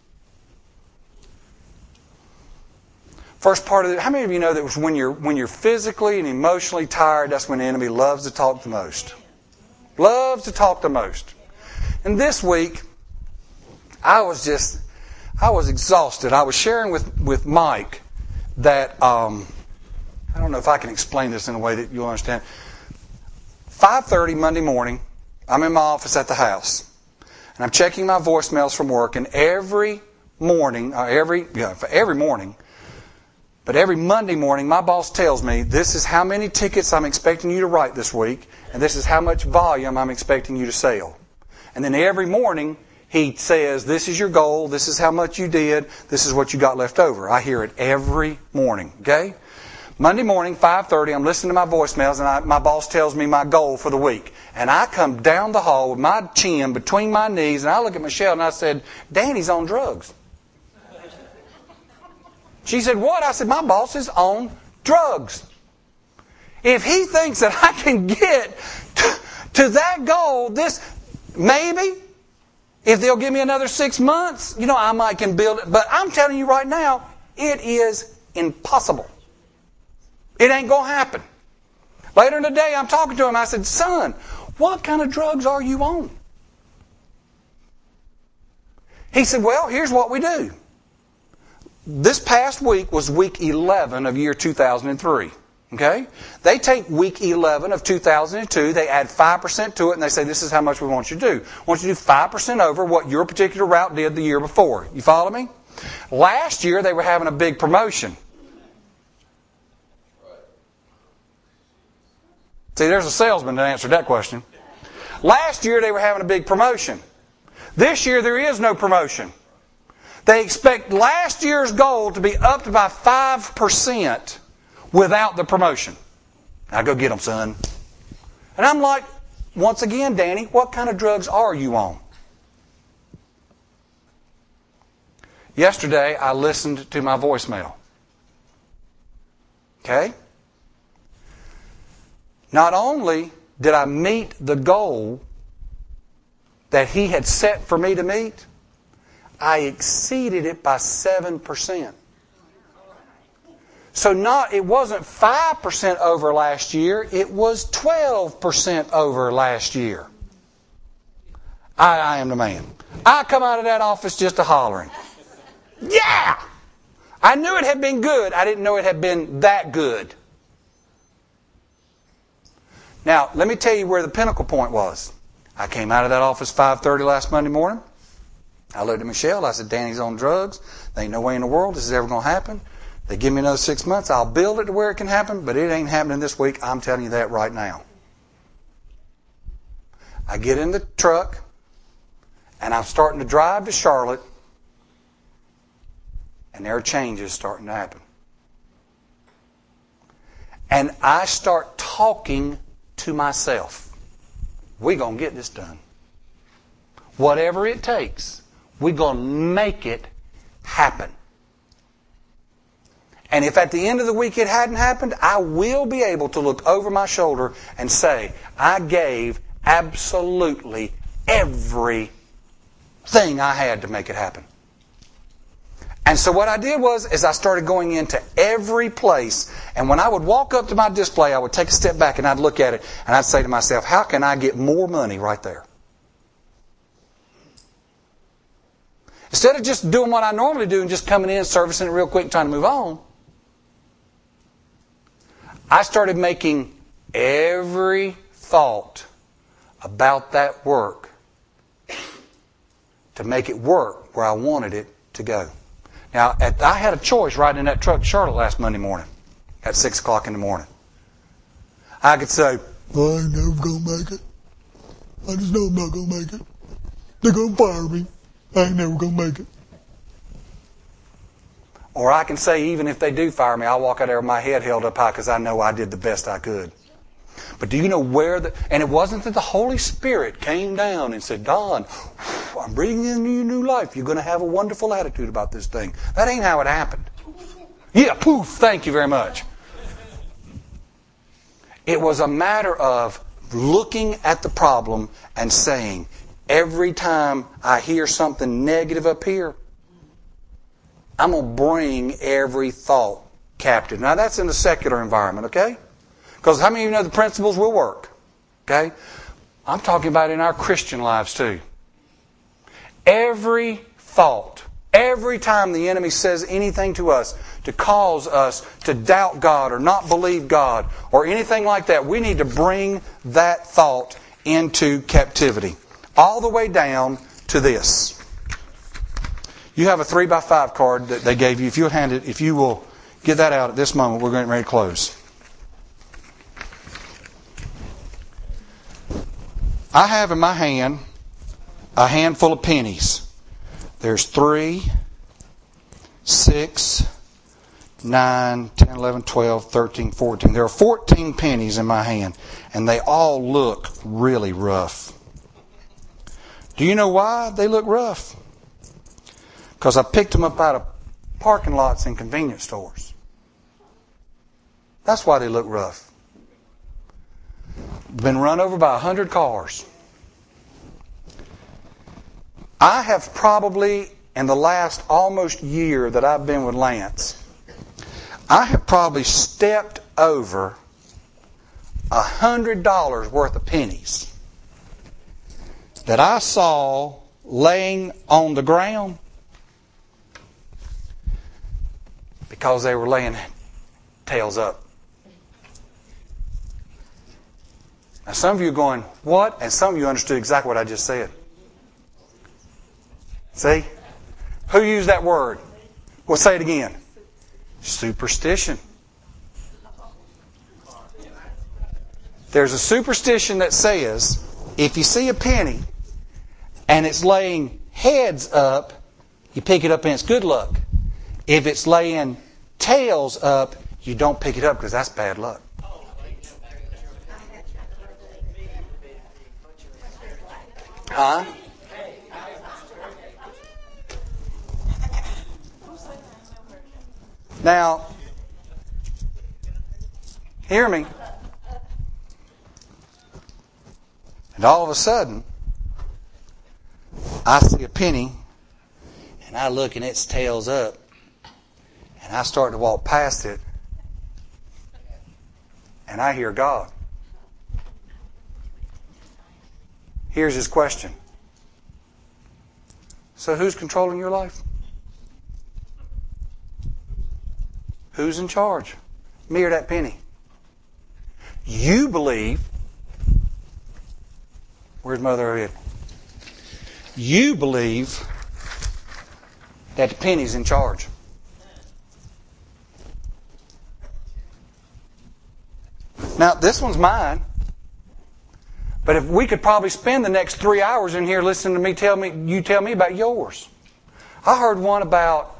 First part of it, how many of you know that when you're physically and emotionally tired, that's when the enemy loves to talk the most? Loves to talk the most. And this week, I was exhausted. I was sharing with Mike that, I don't know if I can explain this in a way that you'll understand. 5:30 Monday morning, I'm in my office at the house. And I'm checking my voicemails from work, and every morning, but every Monday morning, my boss tells me, this is how many tickets I'm expecting you to write this week, and this is how much volume I'm expecting you to sell. And then every morning, he says, this is your goal, this is how much you did, this is what you got left over. I hear it every morning, okay? Monday morning, 5:30, I'm listening to my voicemails, and my boss tells me my goal for the week. And I come down the hall with my chin between my knees, and I look at Michelle, and I said, Danny's on drugs. She said, what? I said, my boss is on drugs. If he thinks that I can get to that goal, maybe, if they'll give me another 6 months, I might can build it. But I'm telling you right now, it is impossible. It ain't going to happen. Later in the day, I'm talking to him. I said, son, what kind of drugs are you on? He said, well, here's what we do. This past week was week 11 of year 2003. Okay? They take week 11 of 2002, they add 5% to it, and they say, this is how much we want you to do. We want you to do 5% over what your particular route did the year before. You follow me? Last year, they were having a big promotion. See, there's a salesman that answered that question. Last year, they were having a big promotion. This year, there is no promotion. They expect last year's goal to be upped by 5% without the promotion. Now go get them, son. And I'm like, once again, Danny, what kind of drugs are you on? Yesterday, I listened to my voicemail. Okay? Not only did I meet the goal that he had set for me to meet, I exceeded it by 7%. So it wasn't 5% over last year, it was 12% over last year. I am the man. I come out of that office just a hollering. Yeah! I knew it had been good. I didn't know it had been that good. Now, let me tell you where the pinnacle point was. I came out of that office 5:30 last Monday morning. I looked at Michelle. I said, Danny's on drugs. There ain't no way in the world this is ever going to happen. They give me another 6 months. I'll build it to where it can happen, but it ain't happening this week. I'm telling you that right now. I get in the truck, and I'm starting to drive to Charlotte, and there are changes starting to happen. And I start talking to myself. We're going to get this done. Whatever it takes, we're going to make it happen. And if at the end of the week it hadn't happened, I will be able to look over my shoulder and say, I gave absolutely everything I had to make it happen. And so what I did is I started going into every place. And when I would walk up to my display, I would take a step back and I'd look at it and I'd say to myself, how can I get more money right there? Instead of just doing what I normally do and just coming in, servicing it real quick and trying to move on, I started making every thought about that work to make it work where I wanted it to go. Now, I had a choice riding in that truck to Charlotte last Monday morning at 6 o'clock in the morning. I could say, well, I ain't never going to make it. I just know I'm not going to make it. They're going to fire me. I ain't never going to make it. Or I can say, even if they do fire me, I'll walk out there with my head held up high because I know I did the best I could. But do you know where and it wasn't that the Holy Spirit came down and said, Don, I'm bringing in you new life. You're going to have a wonderful attitude about this thing. That ain't how it happened. Yeah, poof, thank you very much. It was a matter of looking at the problem and saying, every time I hear something negative up here, I'm going to bring every thought captive. Now, that's in the secular environment, okay? Because how many of you know the principles will work? Okay? I'm talking about in our Christian lives too. Every thought, every time the enemy says anything to us to cause us to doubt God or not believe God or anything like that, we need to bring that thought into captivity. All the way down to this. You have a 3x5 card that they gave you. If you will get that out at this moment, we're getting ready to close. I have in my hand a handful of pennies. There's 3, 6, 9, 10, 11, 12, 13, 14. There are 14 pennies in my hand, and they all look really rough. Do you know why they look rough? Because I picked them up out of parking lots and convenience stores. That's why they look rough. Been run over by 100 cars. I have probably, in the last almost year that I've been with Lance, I have probably stepped over $100 worth of pennies that I saw laying on the ground because they were laying tails up. Now some of you are going, what? And some of you understood exactly what I just said. See? Who used that word? Well, say it again. Superstition. There's a superstition that says, if you see a penny and it's laying heads up, you pick it up and it's good luck. If it's laying tails up, you don't pick it up because that's bad luck. Huh? Now, hear me. And all of a sudden, I see a penny, and I look and its tail's up, and I start to walk past it, and I hear God. Here's his question. So who's controlling your life? Who's in charge? Me or that penny? You believe. Where's Mother Ed? You believe that the penny's in charge. Now, this one's mine. But if we could probably spend the next 3 hours in here listening to me tell me about yours. I heard one about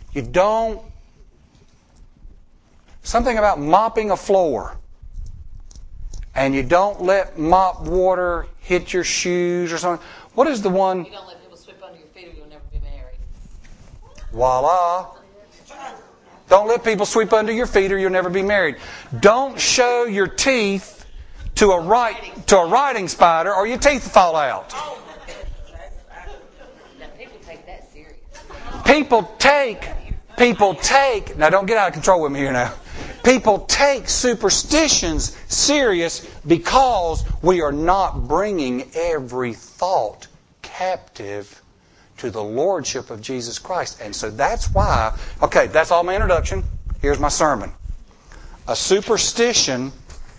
something about mopping a floor. And you don't let mop water hit your shoes or something. What is the one? You don't let people sweep under your feet or you'll never be married. Voila. Don't let people sweep under your feet or you'll never be married. Don't show your teeth to a riding spider or your teeth fall out. Now people take that serious. People take, now don't get out of control with me here now. People take superstitions serious because we are not bringing every thought captive to the Lordship of Jesus Christ. And so that's why, okay, that's all my introduction. Here's my sermon. A superstition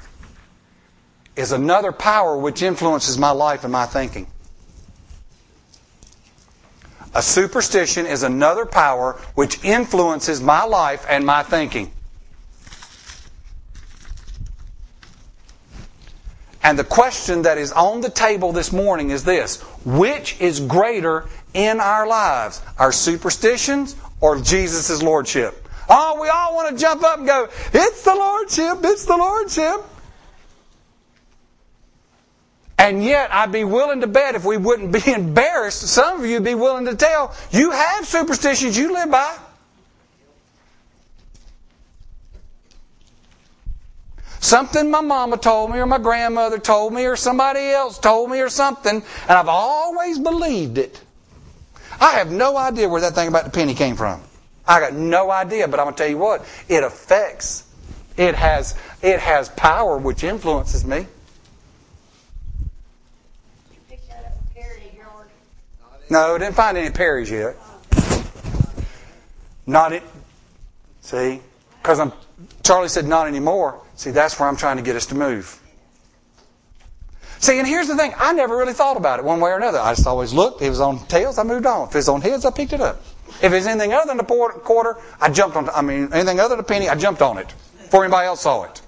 is another power which influences my life and my thinking. A superstition is another power which influences my life and my thinking. And the question that is on the table this morning is this: which is greater in our lives, our superstitions or Jesus' Lordship? Oh, we all want to jump up and go, it's the Lordship, it's the Lordship. And yet, I'd be willing to bet if we wouldn't be embarrassed, some of you would be willing to tell, you have superstitions you live by. Something my mama told me or my grandmother told me or somebody else told me or something, and I've always believed it. I have no idea where that thing about the penny came from. I got no idea, but I'm going to tell you what, it affects. It has power which influences me. No, didn't find any Perry's yet. Not it. See? Because Charlie said not anymore. See, that's where I'm trying to get us to move. See, and here's the thing. I never really thought about it one way or another. I just always looked. If it was on tails, I moved on. If it's on heads, I picked it up. If it's anything other than the quarter, I jumped on. Anything other than a penny, I jumped on it before anybody else saw it.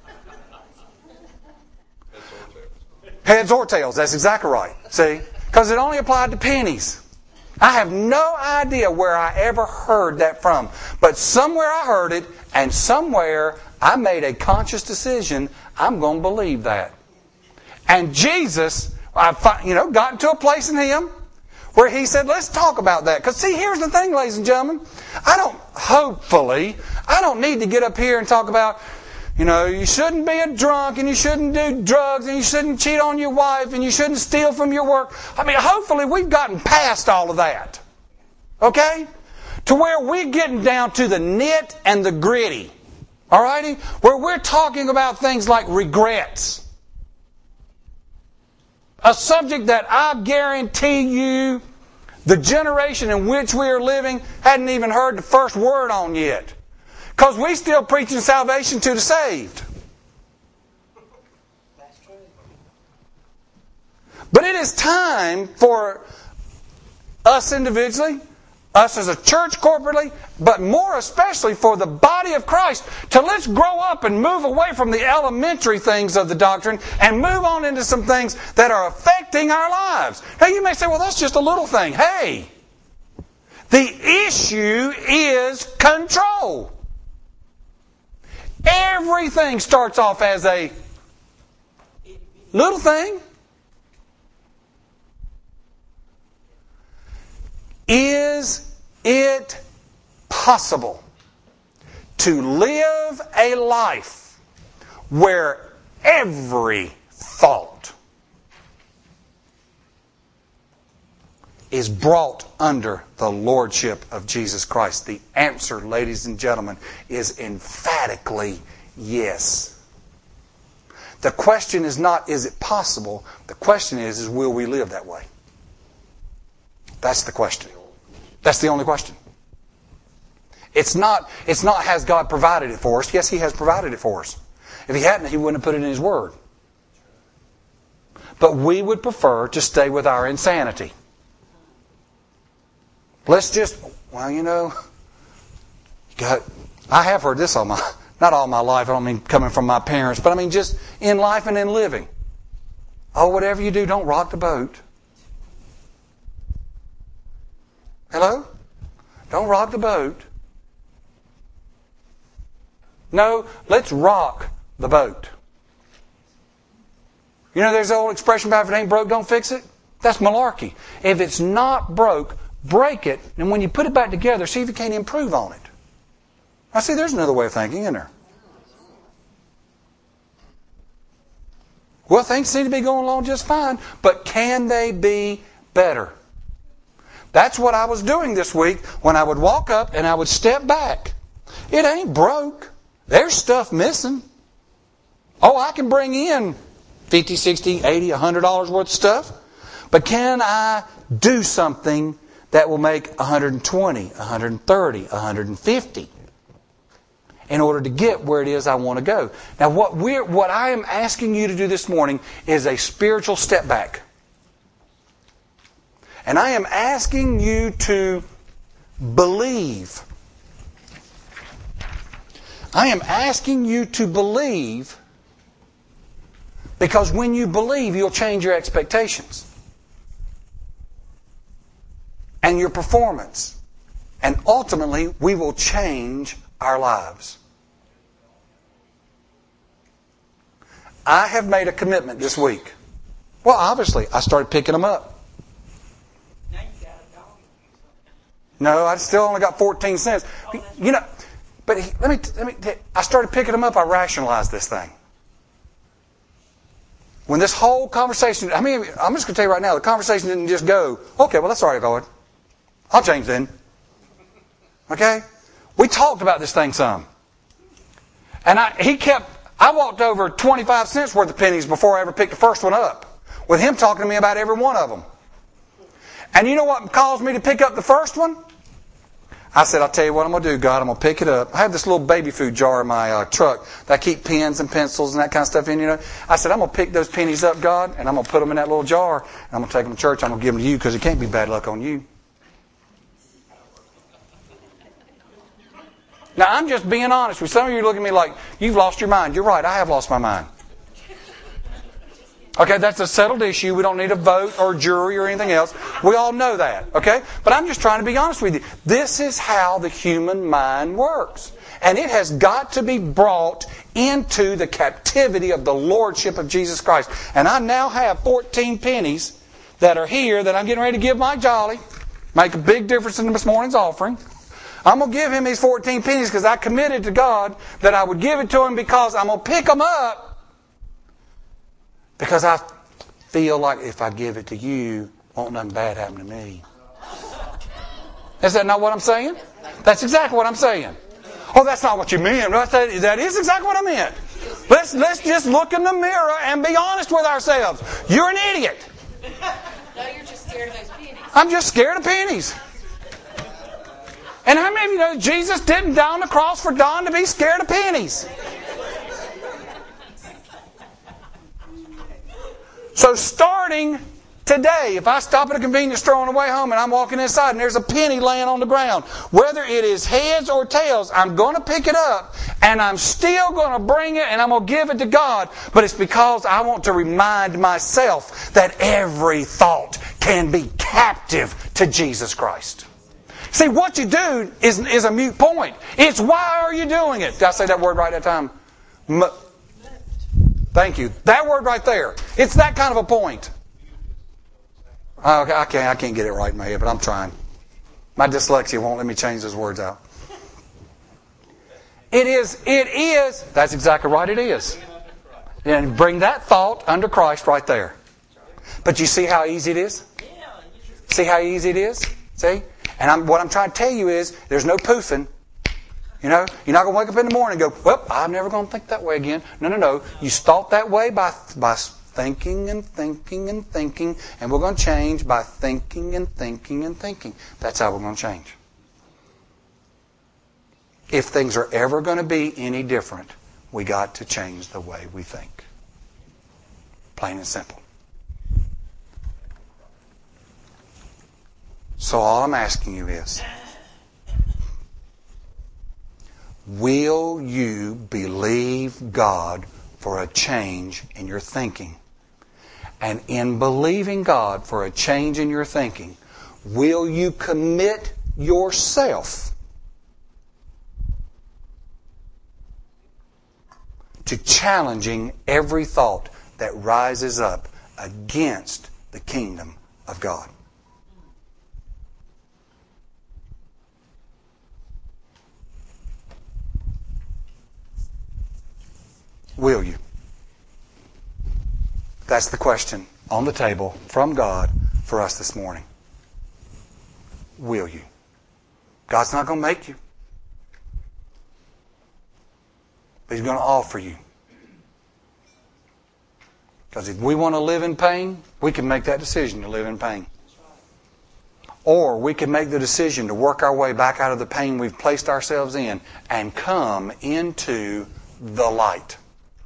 Heads or tails. That's exactly right. See? Because it only applied to pennies. I have no idea where I ever heard that from. But somewhere I heard it, and somewhere I made a conscious decision, I'm going to believe that. And Jesus, got into a place in Him where He said, let's talk about that. Because see, here's the thing, ladies and gentlemen. I don't need to get up here and talk about, you shouldn't be a drunk, and you shouldn't do drugs, and you shouldn't cheat on your wife, and you shouldn't steal from your work. Hopefully we've gotten past all of that. Okay? To where we're getting down to the nit and the gritty. Alrighty? Where we're talking about things like regrets. A subject that I guarantee you the generation in which we are living hadn't even heard the first word on yet. Because we still preaching salvation to the saved. That's true. But it is time for us individually, us as a church corporately, but more especially for the body of Christ, to let's grow up and move away from the elementary things of the doctrine and move on into some things that are affecting our lives. Now you may say, well, that's just a little thing. Hey! The issue is control. Everything starts off as a little thing. Is it possible to live a life where every thought is brought under the lordship of Jesus Christ? The answer, ladies and gentlemen, is emphatically yes. The question is not, is it possible? The question is will we live that way? That's the question. That's the only question. It's not has God provided it for us. Yes, He has provided it for us. If He hadn't, He wouldn't have put it in His Word. But we would prefer to stay with our insanity. Let's just, I have heard this not all my life, I don't mean coming from my parents, but I mean just in life and in living. Oh, whatever you do, don't rock the boat. Hello? Don't rock the boat. No, let's rock the boat. You know, there's the old expression about if it ain't broke, don't fix it. That's malarkey. If it's not broke, break it, and when you put it back together, see if you can't improve on it. I see there's another way of thinking, isn't there? Well, things seem to be going along just fine, but can they be better? That's what I was doing this week when I would walk up and I would step back. It ain't broke. There's stuff missing. Oh, I can bring in $50, $60, $80, $100 worth of stuff. But can I do something that will make $120, $130, $150 in order to get where it is I want to go? Now, what I am asking you to do this morning is a spiritual step back. And I am asking you to believe. I am asking you to believe because when you believe, you'll change your expectations and your performance. And ultimately, we will change our lives. I have made a commitment this week. Well, obviously, I started picking them up. No, I still only got 14 cents. You know, but I started picking them up. I rationalized this thing. When this whole conversation, I'm just going to tell you right now, the conversation didn't just go, okay, well, that's all right, Lord. I'll change then. Okay? We talked about this thing some. And I walked over 25 cents worth of pennies before I ever picked the first one up, with him talking to me about every one of them. And you know what caused me to pick up the first one? I said, I'll tell you what I'm going to do, God. I'm going to pick it up. I have this little baby food jar in my truck that I keep pens and pencils and that kind of stuff in. You know, I said, I'm going to pick those pennies up, God, and I'm going to put them in that little jar. And I'm going to take them to church. I'm going to give them to you because it can't be bad luck on you. Now, I'm just being honest with you. Some of you look at me like, you've lost your mind. You're right. I have lost my mind. Okay, that's a settled issue. We don't need a vote or jury or anything else. We all know that, okay? But I'm just trying to be honest with you. This is how the human mind works. And it has got to be brought into the captivity of the Lordship of Jesus Christ. And I now have 14 pennies that are here that I'm getting ready to give Mike Jolly. Make a big difference in this morning's offering. I'm going to give him these 14 pennies because I committed to God that I would give it to him because I'm going to pick them up. Because I feel like if I give it to you, won't nothing bad happen to me. Is that not what I'm saying? That's exactly what I'm saying. Oh, that's not what you meant. That is exactly what I meant. Let's just look in the mirror and be honest with ourselves. You're an idiot. No, you're just scared of those pennies. I'm just scared of pennies. And how many of you know Jesus didn't die on the cross for Don to be scared of pennies? So starting today, if I stop at a convenience store on the way home and I'm walking inside and there's a penny laying on the ground, whether it is heads or tails, I'm going to pick it up and I'm still going to bring it and I'm going to give it to God. But it's because I want to remind myself that every thought can be captive to Jesus Christ. See, what you do is a mute point. It's why are you doing it? Did I say that word right that time? Thank you. That word right there. It's that kind of a point. Okay, I can't get it right in my head, but I'm trying. My dyslexia won't let me change those words out. It is. That's exactly right, it is. And bring that thought under Christ right there. But you see how easy it is? See how easy it is? See? And what I'm trying to tell you is, there's no poofing. You know, you're not going to wake up in the morning and go, well, I'm never going to think that way again. No. You start that way by thinking and thinking and thinking, and we're going to change by thinking and thinking and thinking. That's how we're going to change. If things are ever going to be any different, we got to change the way we think. Plain and simple. So all I'm asking you is, will you believe God for a change in your thinking? And in believing God for a change in your thinking, will you commit yourself to challenging every thought that rises up against the kingdom of God? Will you? That's the question on the table from God for us this morning. Will you? God's not going to make you. But He's going to offer you. Because if we want to live in pain, we can make that decision to live in pain. Or we can make the decision to work our way back out of the pain we've placed ourselves in and come into the light.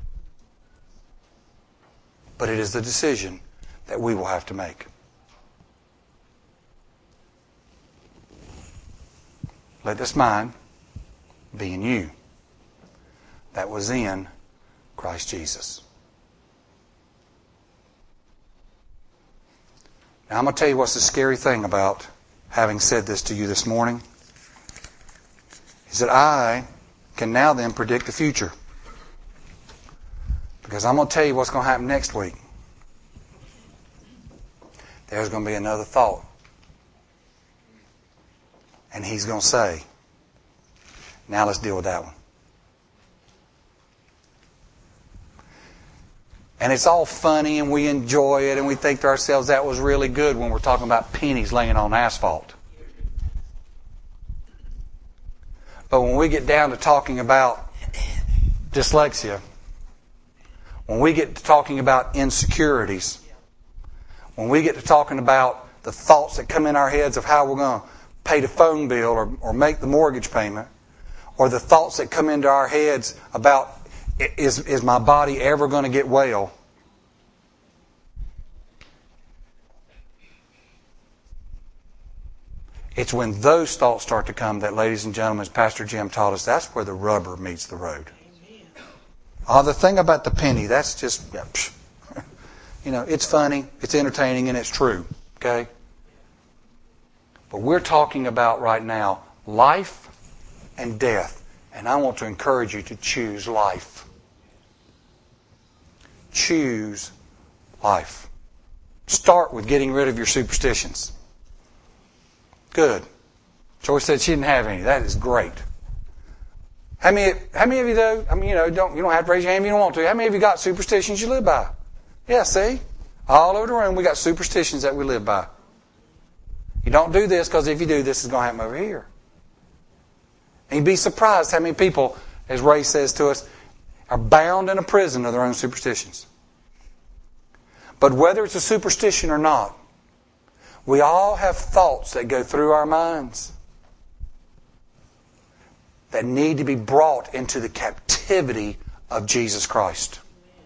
But it is the decision that we will have to make. Let this mind be in you that was in Christ Jesus. Now I'm going to tell you what's the scary thing about having said this to you this morning. Is that I can now then predict the future. Because I'm going to tell you what's going to happen next week. There's going to be another thought. And He's going to say, now let's deal with that one. And it's all funny and we enjoy it and we think to ourselves that was really good when we're talking about pennies laying on asphalt. But when we get down to talking about dyslexia, when we get to talking about insecurities, when we get to talking about the thoughts that come in our heads of how we're going to pay the phone bill or make the mortgage payment, or the thoughts that come into our heads about is my body ever going to get well? It's when those thoughts start to come that, ladies and gentlemen, as Pastor Jim taught us, that's where the rubber meets the road. The thing about the penny, that's just, it's funny, it's entertaining, and it's true. Okay? But we're talking about right now life and death. And I want to encourage you to choose life. Choose life. Start with getting rid of your superstitions. Good. Joy said she didn't have any. That is great. How many of you though? You don't have to raise your hand if you don't want to. How many of you got superstitions you live by? Yeah, see? All over the room we got superstitions that we live by. You don't do this because if you do, this is going to happen over here. And you'd be surprised how many people, as Ray says to us, are bound in a prison of their own superstitions. But whether it's a superstition or not, we all have thoughts that go through our minds that need to be brought into the captivity of Jesus Christ.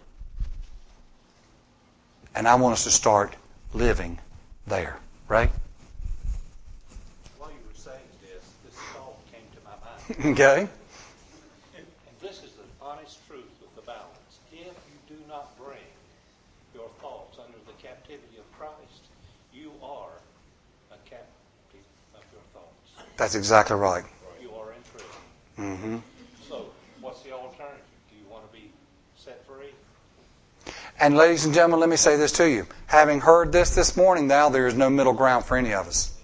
And I want us to start living there. Right? While you were saying this thought came to my mind. Okay. And this is the honest truth with the balance. If you do not bring your thoughts under the captivity of Christ, you are a captive of your thoughts. That's exactly right. You are in prison. Mm-hmm. So, what's the alternative? Do you want to be set free? And ladies and gentlemen, let me say this to you. Having heard this morning, now there is no middle ground for any of us.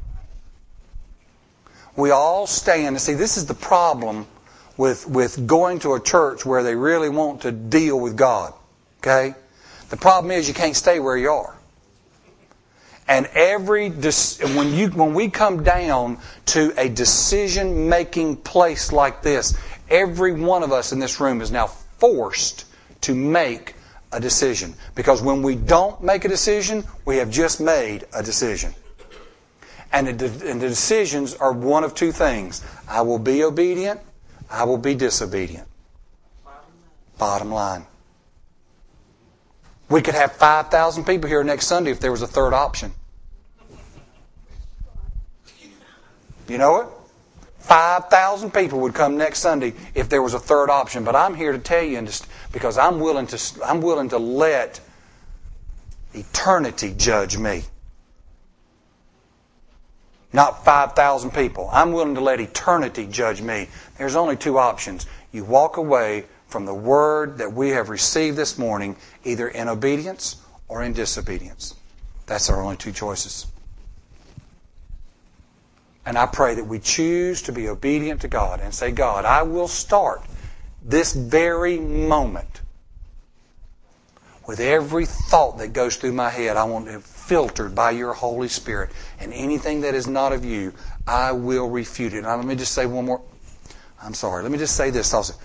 We all stand, and see, this is the problem with going to a church where they really want to deal with God. Okay? The problem is you can't stay where you are. And when we come down to a decision-making place like this, every one of us in this room is now forced to make a decision. Because when we don't make a decision, we have just made a decision. And the decisions are one of two things. I will be obedient. I will be disobedient. Bottom line. We could have 5,000 people here next Sunday if there was a third option. You know it? 5,000 people would come next Sunday if there was a third option. But I'm here to tell you, because I'm willing to let eternity judge me. Not 5,000 people. I'm willing to let eternity judge me. There's only two options. You walk away from the word that we have received this morning, either in obedience or in disobedience. That's our only two choices. And I pray that we choose to be obedient to God and say, God, I will start this very moment with every thought that goes through my head. I want it filtered by your Holy Spirit. And anything that is not of you, I will refute it. Now, let me just say one more. I'm sorry. Let me just say this also.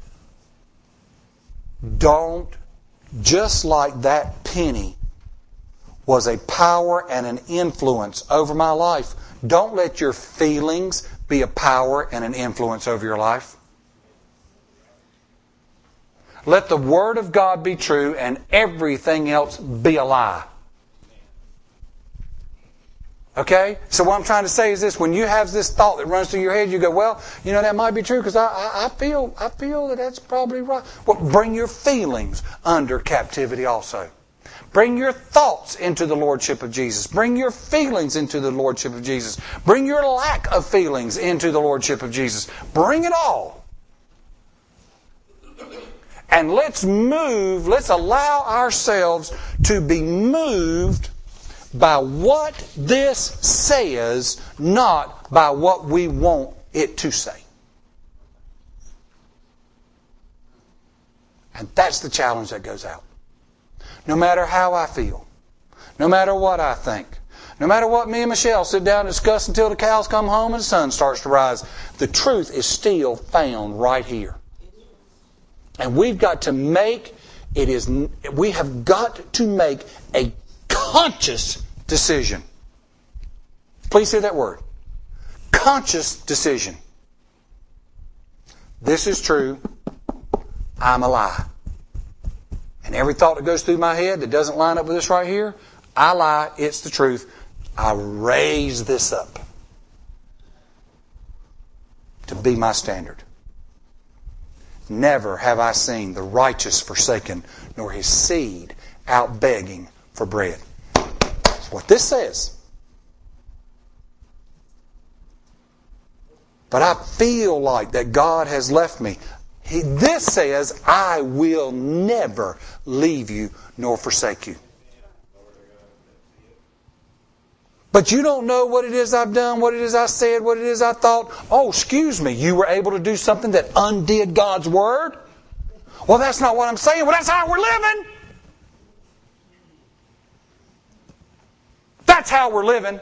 Don't, just like that penny was a power and an influence over my life, don't let your feelings be a power and an influence over your life. Let the Word of God be true and everything else be a lie. Okay? So what I'm trying to say is this. When you have this thought that runs through your head, you go, well, that might be true because I feel that that's probably right. Well, bring your feelings under captivity also. Bring your thoughts into the Lordship of Jesus. Bring your feelings into the Lordship of Jesus. Bring your lack of feelings into the Lordship of Jesus. Bring it all. And let's allow ourselves to be moved by what this says, not by what we want it to say. And that's the challenge that goes out. No matter how I feel, no matter what I think, no matter what me and Michelle sit down and discuss until the cows come home and the sun starts to rise, the truth is still found right here. And we have got to make a conscious decision. Please hear that word. Conscious decision. This is true. I'm a lie. And every thought that goes through my head that doesn't line up with this right here, I lie. It's the truth. I raise this up to be my standard. Never have I seen the righteous forsaken, nor his seed out begging for bread. That's what this says. But I feel like that God has left me. This says, I will never leave you nor forsake you. But you don't know what it is I've done, what it is I said, what it is I thought. Oh, excuse me, you were able to do something that undid God's Word? Well, that's not what I'm saying. Well, that's how we're living. That's how we're living.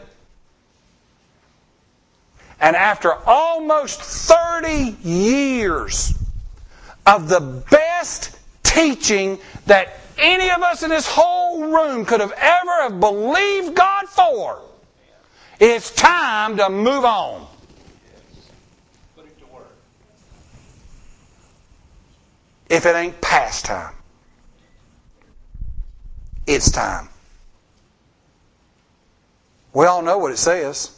And after almost 30 years of the best teaching that any of us in this whole room could have ever have believed God for, it's time to move on. Put it to work. If it ain't past time, it's time. We all know what it says.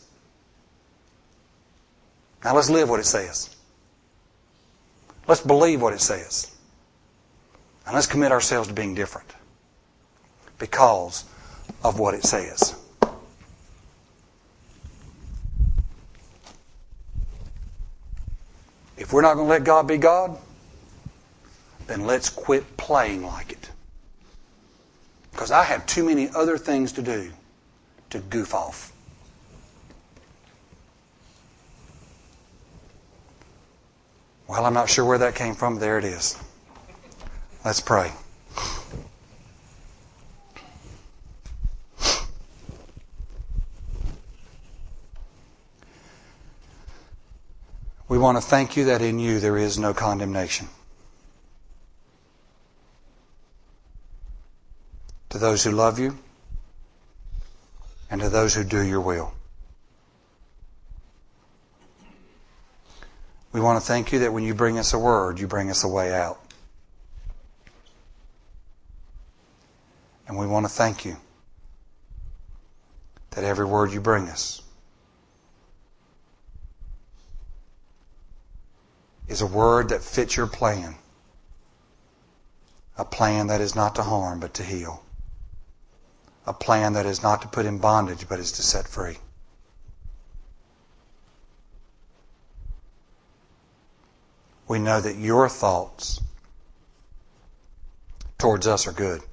Now let's live what it says. Let's believe what it says. And let's commit ourselves to being different because of what it says. If we're not going to let God be God, then let's quit playing like it. Because I have too many other things to do to goof off. Well, I'm not sure where that came from. There it is. Let's pray. We want to thank you that in you there is no condemnation. To those who love you and to those who do your will. We want to thank you that when you bring us a word, you bring us a way out. And we want to thank you that every word you bring us is a word that fits your plan. A plan that is not to harm but to heal. A plan that is not to put in bondage but is to set free. We know that your thoughts towards us are good.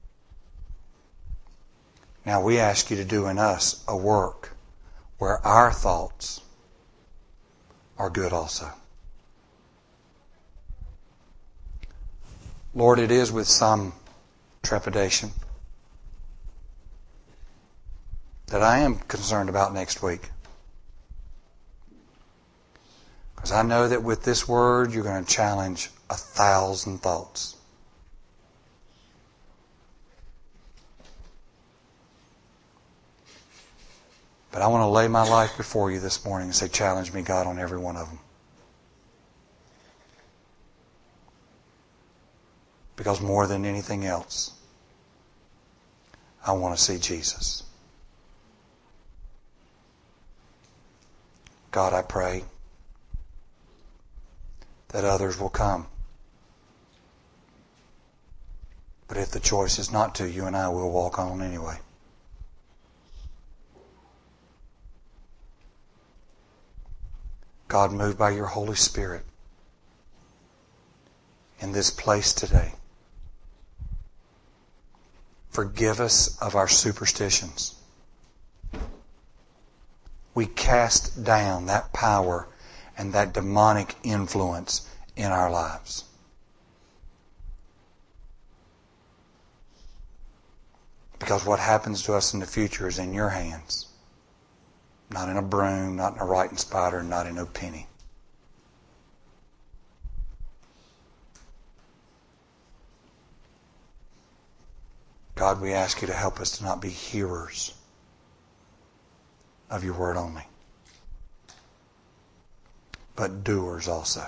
Now we ask you to do in us a work where our thoughts are good also. Lord, it is with some trepidation that I am concerned about next week. Because I know that with this word, you're going to challenge 1,000 thoughts. But I want to lay my life before you this morning and say, challenge me, God, on every one of them. Because more than anything else, I want to see Jesus. God, I pray that others will come. But if the choice is not to, you and I will walk on anyway. God, move by your Holy Spirit in this place today. Forgive us of our superstitions. We cast down that power and that demonic influence in our lives. Because what happens to us in the future is in your hands. Not in a broom, not in a writing spider, not in no penny. God, we ask you to help us to not be hearers of your word only, but doers also.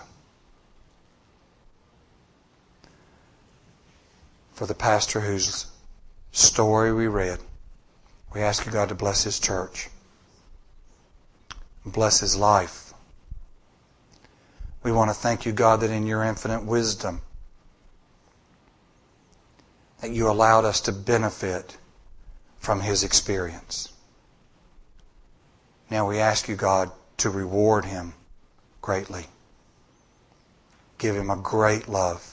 For the pastor whose story we read, we ask you, God, to bless his church. Bless his life. We want to thank you, God, that in your infinite wisdom, that you allowed us to benefit from his experience. Now we ask you, God, to reward him greatly. Give him a great love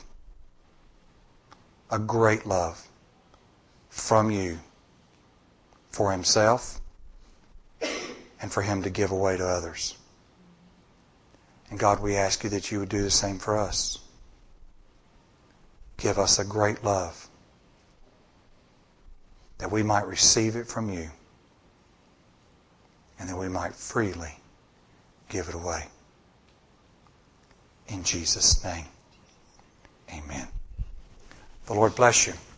from you for himself and for him to give away to others. And God, we ask you that you would do the same for us. Give us a great love that we might receive it from you and that we might freely give it away. In Jesus' name, amen. The Lord bless you.